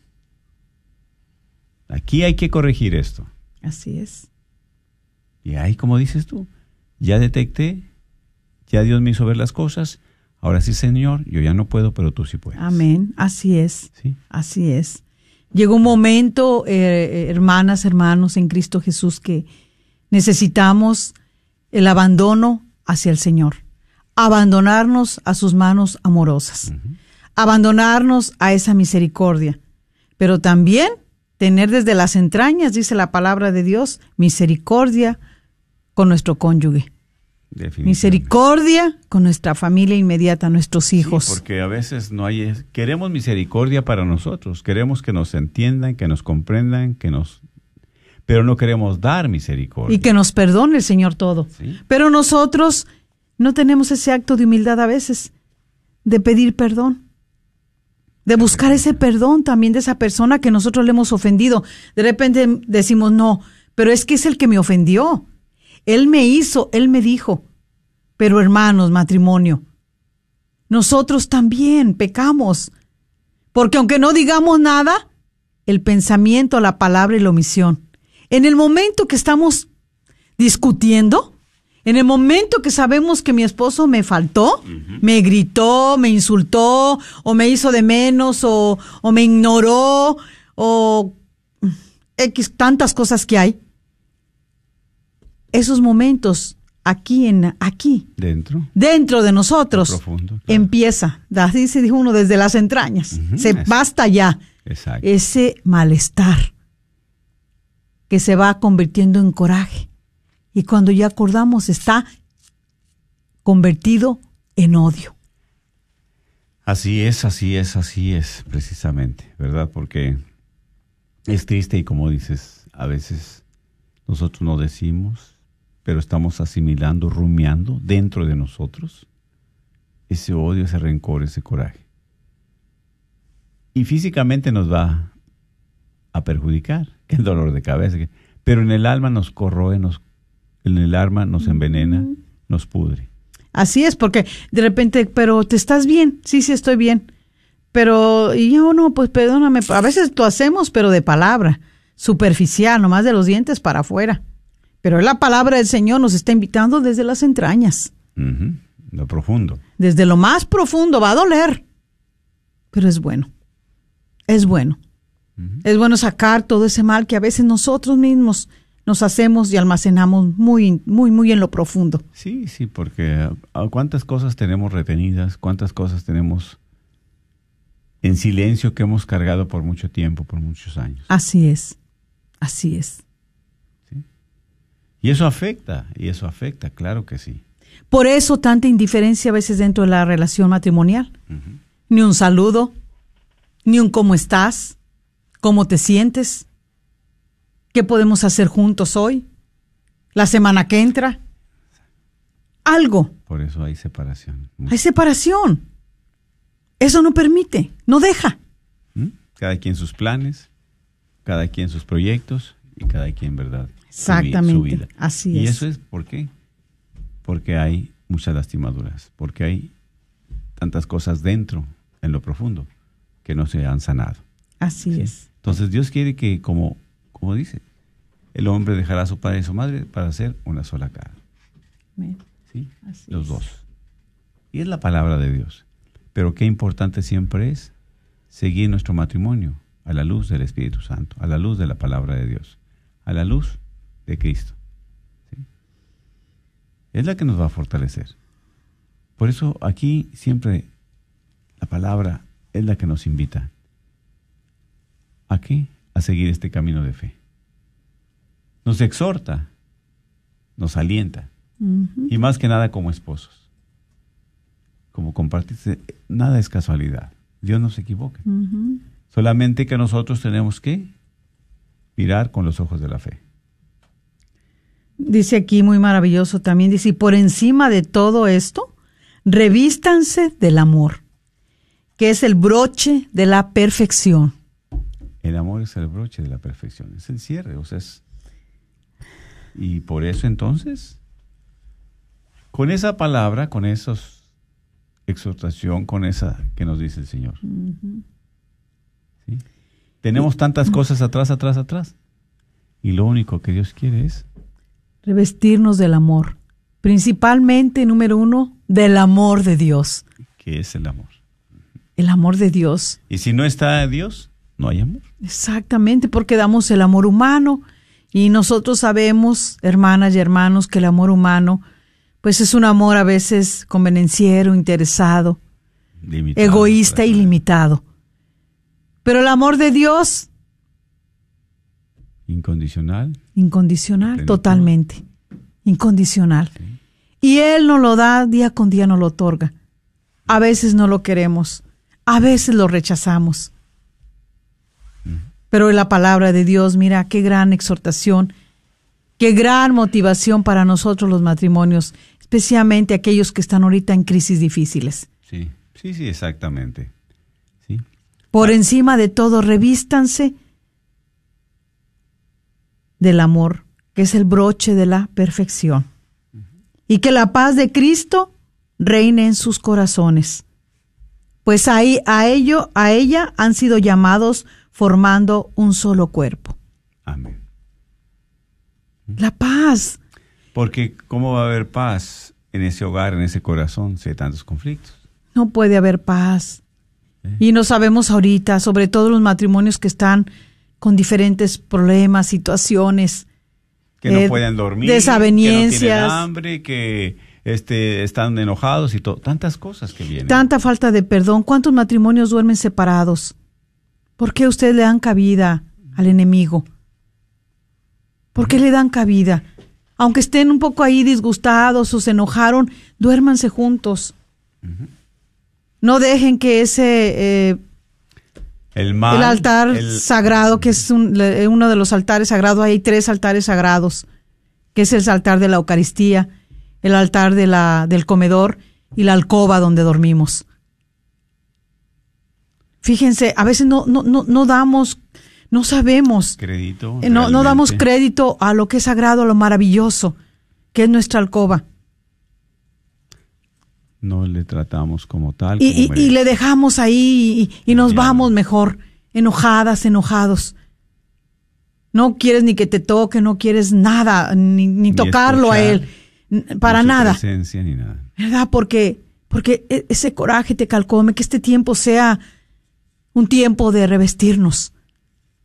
Aquí hay que corregir esto. Así es. Y ahí, como dices tú, ya detecté, ya Dios me hizo ver las cosas. Ahora sí, Señor, yo ya no puedo, pero tú sí puedes. Amén. Así es. ¿Sí? Así es. Llegó un momento, hermanas, hermanos en Cristo Jesús, que necesitamos el abandono hacia el Señor. Abandonarnos a sus manos amorosas. Abandonarnos a esa misericordia. Pero también tener desde las entrañas, dice la palabra de Dios, misericordia con nuestro cónyuge. Misericordia con nuestra familia inmediata, nuestros hijos. Sí, porque a veces queremos misericordia para nosotros, queremos que nos entiendan, que nos comprendan, pero no queremos dar misericordia. Y que nos perdone el Señor todo. ¿Sí? Pero nosotros no tenemos ese acto de humildad a veces, de pedir perdón, de buscar ese perdón también de esa persona que nosotros le hemos ofendido. De repente decimos, no, pero es que es el que me ofendió. Él me hizo, él me dijo. Pero hermanos, matrimonio, nosotros también pecamos. Porque aunque no digamos nada, el pensamiento, la palabra y la omisión. En el momento que estamos discutiendo, en el momento que sabemos que mi esposo me faltó, me gritó, me insultó, o me hizo de menos, o me ignoró, o X tantas cosas que hay, esos momentos aquí dentro de nosotros profundo, claro. Empieza, así se dijo uno, desde las entrañas, basta ya. Exacto. Ese malestar que se va convirtiendo en coraje, y cuando ya acordamos está convertido en odio. Así es, precisamente, ¿verdad? Porque es triste y como dices, a veces nosotros no decimos, pero estamos asimilando, rumiando dentro de nosotros ese odio, ese rencor, ese coraje. Y físicamente nos va a perjudicar, que el dolor de cabeza, pero en el alma nos corroe, en el alma nos envenena, nos pudre. Así es, porque de repente, pero ¿te estás bien? Sí, estoy bien. Pero, y yo no, pues perdóname, a veces lo hacemos, pero de palabra, superficial, nomás de los dientes para afuera. Pero la palabra del Señor nos está invitando desde las entrañas. Lo profundo. Desde lo más profundo, va a doler, pero es bueno. Es bueno. Es bueno sacar todo ese mal que a veces nosotros mismos nos hacemos y almacenamos muy, muy, muy en lo profundo. Sí, porque cuántas cosas tenemos retenidas, cuántas cosas tenemos en silencio que hemos cargado por mucho tiempo, por muchos años. Así es. ¿Sí? Y eso afecta, claro que sí. Por eso tanta indiferencia a veces dentro de la relación matrimonial. Uh-huh. Ni un saludo, ni un cómo estás, cómo te sientes, qué podemos hacer juntos hoy, la semana que entra, algo. Por eso hay separación. Hay separación. Eso no permite, no deja. Cada quien sus planes, cada quien sus proyectos y cada quien, ¿verdad? Exactamente, su vida. Así y es. Y eso es, ¿por qué? Porque hay muchas lastimaduras, porque hay tantas cosas dentro, en lo profundo, que no se han sanado. Así es. Entonces Dios quiere que, como dice, el hombre dejará a su padre y a su madre para hacer una sola carne. Amén. ¿Sí? Así Los es. dos. Y es la palabra de Dios. Pero qué importante siempre es seguir nuestro matrimonio a la luz del Espíritu Santo, a la luz de la palabra de Dios, a la luz de Cristo. ¿Sí? Es la que nos va a fortalecer. Por eso aquí siempre la palabra es la que nos invita. ¿A qué? A seguir este camino de fe. Nos exhorta, nos alienta. Uh-huh. Y más que nada como esposos. Como compartirse, nada es casualidad. Dios no se equivoca. Uh-huh. Solamente que nosotros tenemos que mirar con los ojos de la fe. Dice aquí muy maravilloso también, dice, y por encima de todo esto, revístanse del amor, que es el broche de la perfección. El amor es el broche de la perfección, es el cierre, o sea, y por eso entonces, con esa palabra, con esos exhortación, con esa que nos dice el Señor. Uh-huh. ¿Sí? Tenemos tantas cosas atrás, y lo único que Dios quiere es revestirnos del amor, principalmente, número 1, del amor de Dios. ¿Qué es el amor? El amor de Dios. Y si no está Dios, no hay amor. Exactamente, porque damos el amor humano, y nosotros sabemos, hermanas y hermanos, que el amor humano pues es un amor a veces convenenciero, interesado, limitado, egoísta y limitado. Pero el amor de Dios, incondicional, totalmente, incondicional. Sí. Y Él nos lo da, día con día nos lo otorga. A veces no lo queremos, a veces lo rechazamos. Pero la palabra de Dios, mira, qué gran exhortación, qué gran motivación para nosotros los matrimonios, especialmente aquellos que están ahorita en crisis difíciles. Sí, exactamente. Sí. Por encima de todo, revístanse del amor, que es el broche de la perfección. Uh-huh. Y que la paz de Cristo reine en sus corazones. Pues a ella han sido llamados formando un solo cuerpo. Amén. La paz. Porque ¿cómo va a haber paz en ese hogar, en ese corazón, si hay tantos conflictos? No puede haber paz. Y no sabemos ahorita, sobre todo los matrimonios que están con diferentes problemas, situaciones. Que no pueden dormir, desavenencias, que no tienen hambre, que están enojados y todo. Tantas cosas que vienen. Tanta falta de perdón. ¿Cuántos matrimonios duermen separados? ¿Por qué ustedes le dan cabida al enemigo? ¿Por qué le dan cabida? Aunque estén un poco ahí disgustados o se enojaron, duérmanse juntos. Uh-huh. No dejen que ese el altar sagrado, que es uno de los altares sagrados, hay 3 altares sagrados, que es el altar de la Eucaristía, el altar del comedor y la alcoba donde dormimos. Fíjense, a veces no damos, no sabemos, crédito, no damos crédito a lo que es sagrado, a lo maravilloso, que es nuestra alcoba. No le tratamos como tal. Y le dejamos ahí y nos vamos mejor, enojados. No quieres ni que te toque, no quieres nada, ni tocarlo a él, para nada. Presencia, ni nada. ¿Verdad? Porque ese coraje te calcome, que este tiempo sea un tiempo de revestirnos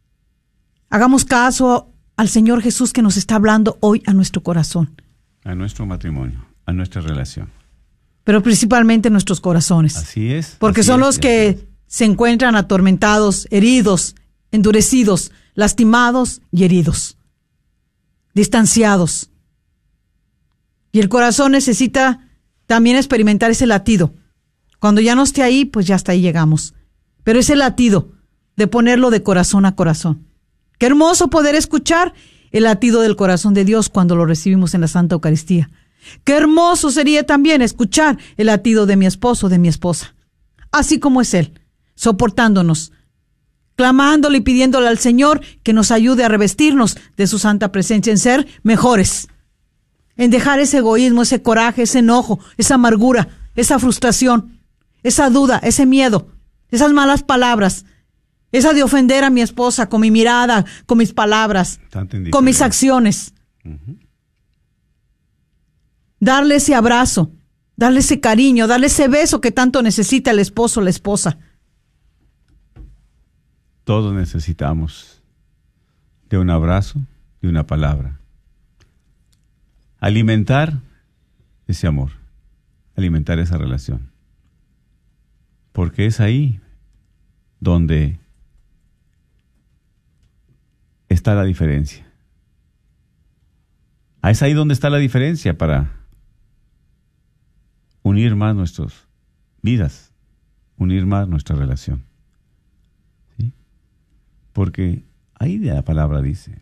Hagamos caso al Señor Jesús que nos está hablando hoy a nuestro corazón. A nuestro matrimonio, a nuestra relación. Pero principalmente nuestros corazones. Así es. Porque así son es, los que se encuentran atormentados, heridos, endurecidos, lastimados y heridos, distanciados. Y el corazón necesita también experimentar ese latido. Cuando ya no esté ahí, pues ya hasta ahí llegamos. Pero ese latido de ponerlo de corazón a corazón. Qué hermoso poder escuchar el latido del corazón de Dios cuando lo recibimos en la Santa Eucaristía. Qué hermoso sería también escuchar el latido de mi esposo, de mi esposa. Así como es Él, soportándonos, clamándole y pidiéndole al Señor que nos ayude a revestirnos de su santa presencia, en ser mejores, en dejar ese egoísmo, ese coraje, ese enojo, esa amargura, esa frustración, esa duda, ese miedo, esas malas palabras, esa de ofender a mi esposa con mi mirada, con mis palabras, con mis acciones. Uh-huh. Darle ese abrazo, darle ese cariño, darle ese beso que tanto necesita el esposo o la esposa. Todos necesitamos de un abrazo, de una palabra. Alimentar ese amor, alimentar esa relación. Porque es ahí donde está la diferencia. Es ahí donde está la diferencia para unir más nuestras vidas, unir más nuestra relación. ¿Sí? Porque ahí la palabra dice,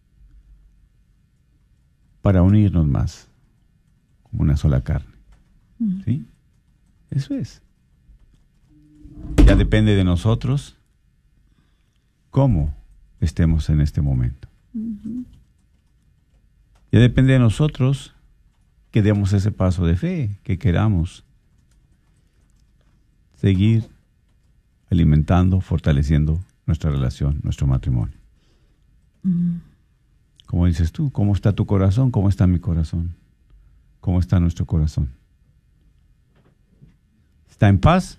para unirnos más, como una sola carne. ¿Sí? Eso es. Ya depende de nosotros cómo estemos en este momento. Uh-huh. Ya depende de nosotros que demos ese paso de fe, que queramos seguir alimentando, fortaleciendo nuestra relación, nuestro matrimonio. Uh-huh. Como dices tú, ¿cómo está tu corazón? ¿Cómo está mi corazón? ¿Cómo está nuestro corazón? ¿Está en paz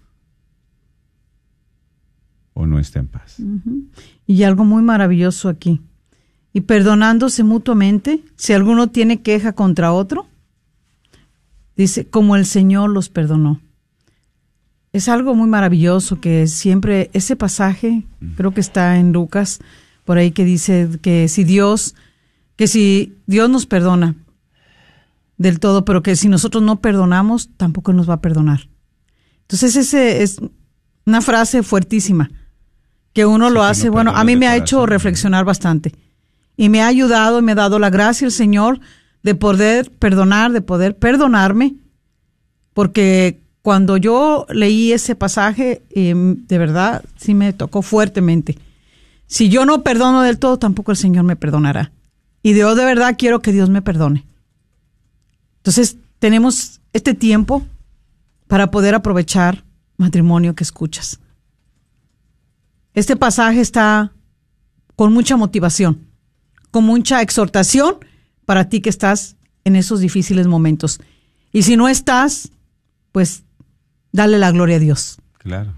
o no está en paz? Uh-huh. Y algo muy maravilloso aquí. Y perdonándose mutuamente, si alguno tiene queja contra otro, dice, como el Señor los perdonó. Es algo muy maravilloso que siempre, ese pasaje, creo que está en Lucas, por ahí que dice que si Dios nos perdona del todo, pero que si nosotros no perdonamos, tampoco nos va a perdonar. Entonces ese es una frase fuertísima, que uno lo hace, bueno, a mí me ha hecho reflexionar bastante. Y me ha ayudado y me ha dado la gracia el Señor de poder perdonar, de poder perdonarme, porque cuando yo leí ese pasaje, de verdad, sí me tocó fuertemente. Si yo no perdono del todo, tampoco el Señor me perdonará. Y yo de verdad quiero que Dios me perdone. Entonces, tenemos este tiempo para poder aprovechar, matrimonio, que escuchas. Este pasaje está con mucha motivación, con mucha exhortación para ti que estás en esos difíciles momentos. Y si no estás, pues dale la gloria a Dios. Claro.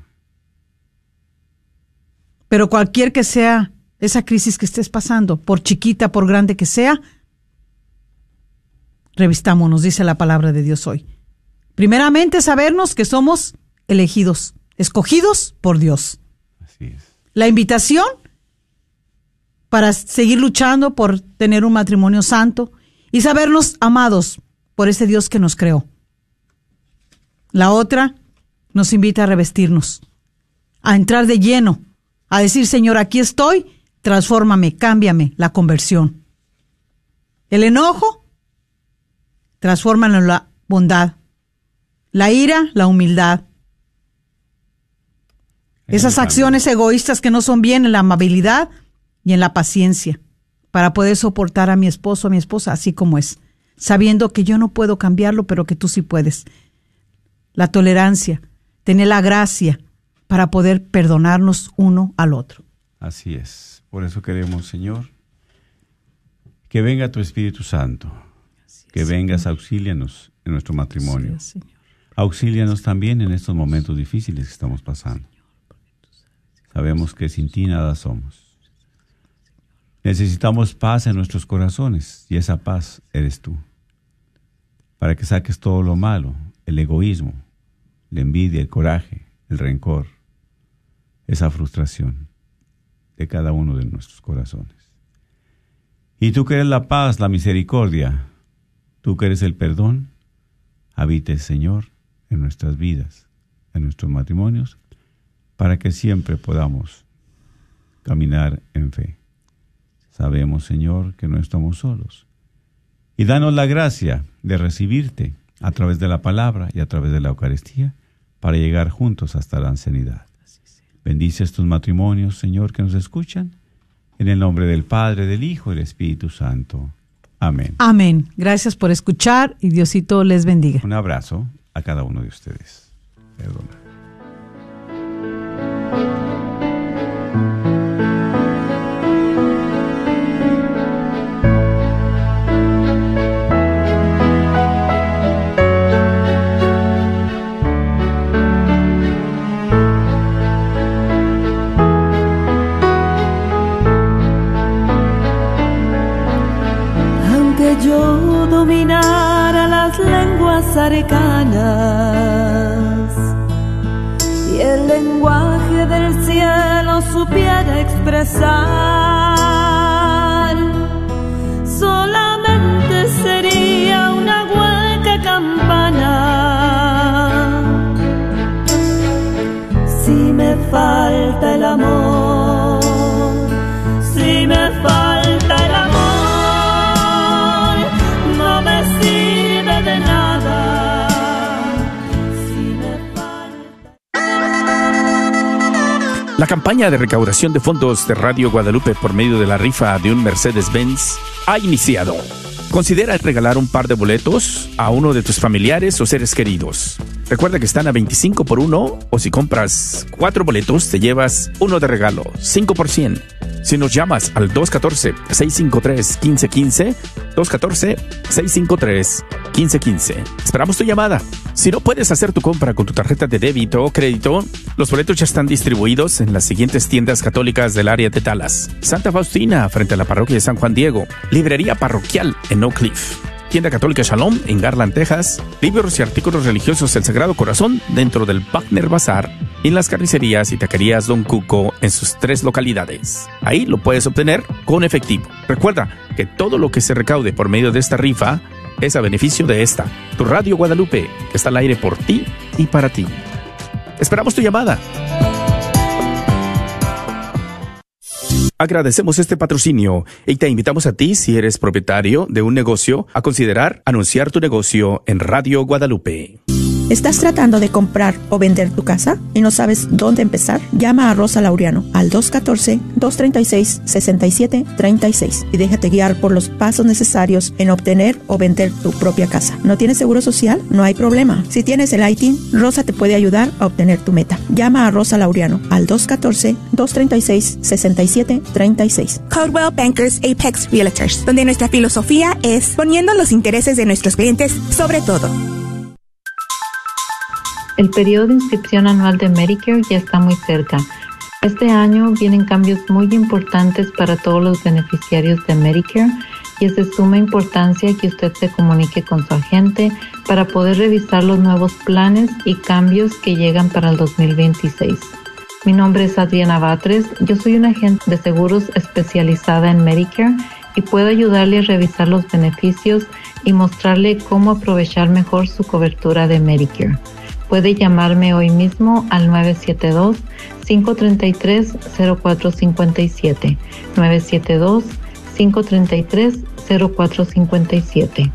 Pero cualquier que sea esa crisis que estés pasando, por chiquita, por grande que sea, revistámonos, dice la palabra de Dios hoy. Primeramente, sabernos que somos elegidos, escogidos por Dios. Así es. La invitación para seguir luchando por tener un matrimonio santo y sabernos amados por ese Dios que nos creó. La otra nos invita a revestirnos, a entrar de lleno, a decir, Señor, aquí estoy, transfórmame, cámbiame, la conversión. El enojo, transfórmalo en la bondad. La ira, la humildad. Esas acciones egoístas que no son bien, en la amabilidad y en la paciencia, para poder soportar a mi esposo, a mi esposa, así como es, sabiendo que yo no puedo cambiarlo, pero que tú sí puedes. La tolerancia, tener la gracia para poder perdonarnos uno al otro. Así es. Por eso queremos, Señor, que venga tu Espíritu Santo, que vengas, auxílianos en nuestro matrimonio. Así es, Señor. Auxílianos también en estos momentos difíciles que estamos pasando. Sabemos que sin ti nada somos. Necesitamos paz en nuestros corazones y esa paz eres tú. Para que saques todo lo malo, el egoísmo, la envidia, el coraje, el rencor, esa frustración de cada uno de nuestros corazones. Y tú que eres la paz, la misericordia, tú que eres el perdón, habite, Señor, en nuestras vidas, en nuestros matrimonios, para que siempre podamos caminar en fe. Sabemos, Señor, que no estamos solos. Y danos la gracia de recibirte a través de la palabra y a través de la Eucaristía para llegar juntos hasta la ancianidad. Bendice estos matrimonios, Señor, que nos escuchan. En el nombre del Padre, del Hijo y del Espíritu Santo. Amén. Amén. Gracias por escuchar y Diosito les bendiga. Un abrazo a cada uno de ustedes. Perdona. Yo dominara las lenguas arcanas y el lenguaje del cielo supiera expresar, solamente sería una hueca campana. Si me falta el amor, si me falta el amor, de nada, si me falta. La campaña de recaudación de fondos de Radio Guadalupe por medio de la rifa de un Mercedes-Benz ha iniciado. Considera regalar un par de boletos a uno de tus familiares o seres queridos. Recuerda que están a 25 por 1 o si compras 4 boletos te llevas uno de regalo, 5%. Si nos llamas al 214-653-1515, 214-653-1515. Esperamos tu llamada. Si no puedes hacer tu compra con tu tarjeta de débito o crédito, los boletos ya están distribuidos en las siguientes tiendas católicas del área de Dallas: Santa Faustina, frente a la parroquia de San Juan Diego; Librería Parroquial en Oak Cliff; Tienda Católica Shalom en Garland, Texas; libros y artículos religiosos del Sagrado Corazón dentro del Wagner Bazar; y en las carnicerías y taquerías Don Cuco en sus 3 localidades. Ahí lo puedes obtener con efectivo. Recuerda que todo lo que se recaude por medio de esta rifa es a beneficio de esta, tu Radio Guadalupe, que está al aire por ti y para ti. Esperamos tu llamada. Agradecemos este patrocinio y te invitamos a ti, si eres propietario de un negocio, a considerar anunciar tu negocio en Radio Guadalupe. ¿Estás tratando de comprar o vender tu casa y no sabes dónde empezar? Llama a Rosa Laureano al 214-236-6736 y déjate guiar por los pasos necesarios en obtener o vender tu propia casa. ¿No tienes seguro social? No hay problema. Si tienes el ITIN, Rosa te puede ayudar a obtener tu meta. Llama a Rosa Laureano al 214-236-6736. Coldwell Bankers Apex Realtors, donde nuestra filosofía es poniendo los intereses de nuestros clientes sobre todo. El periodo de inscripción anual de Medicare ya está muy cerca. Este año vienen cambios muy importantes para todos los beneficiarios de Medicare y es de suma importancia que usted se comunique con su agente para poder revisar los nuevos planes y cambios que llegan para el 2026. Mi nombre es Adriana Batres, yo soy una agente de seguros especializada en Medicare y puedo ayudarle a revisar los beneficios y mostrarle cómo aprovechar mejor su cobertura de Medicare. Puede llamarme hoy mismo al 972-533-0457. 972-533-0457.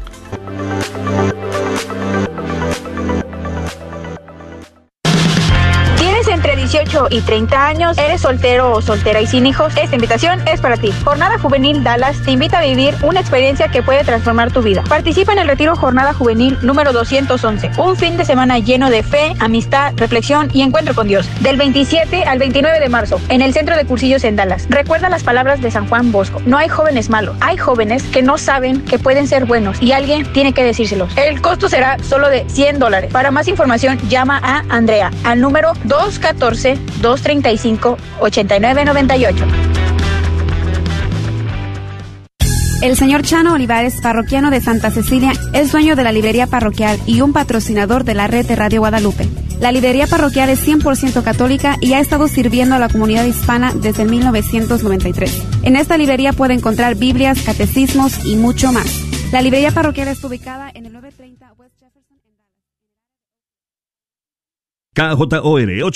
Entre 18 y 30 años, eres soltero o soltera y sin hijos, esta invitación es para ti. Jornada Juvenil Dallas te invita a vivir una experiencia que puede transformar tu vida. Participa en el Retiro Jornada Juvenil número 211, un fin de semana lleno de fe, amistad, reflexión y encuentro con Dios, del 27 al 29 de marzo, en el Centro de Cursillos en Dallas. Recuerda las palabras de San Juan Bosco: no hay jóvenes malos, hay jóvenes que no saben que pueden ser buenos y alguien tiene que decírselos. El costo será solo de $100. Para más información, llama a Andrea al número 214-235-8998. El señor Chano Olivares, parroquiano de Santa Cecilia, es dueño de la librería parroquial y un patrocinador de la red de Radio Guadalupe. La librería parroquial es 100% católica y ha estado sirviendo a la comunidad hispana desde 1993. En esta librería puede encontrar Biblias, catecismos y mucho más. La librería parroquial está ubicada en el 930 West Jefferson en Dallas. KJOR 8.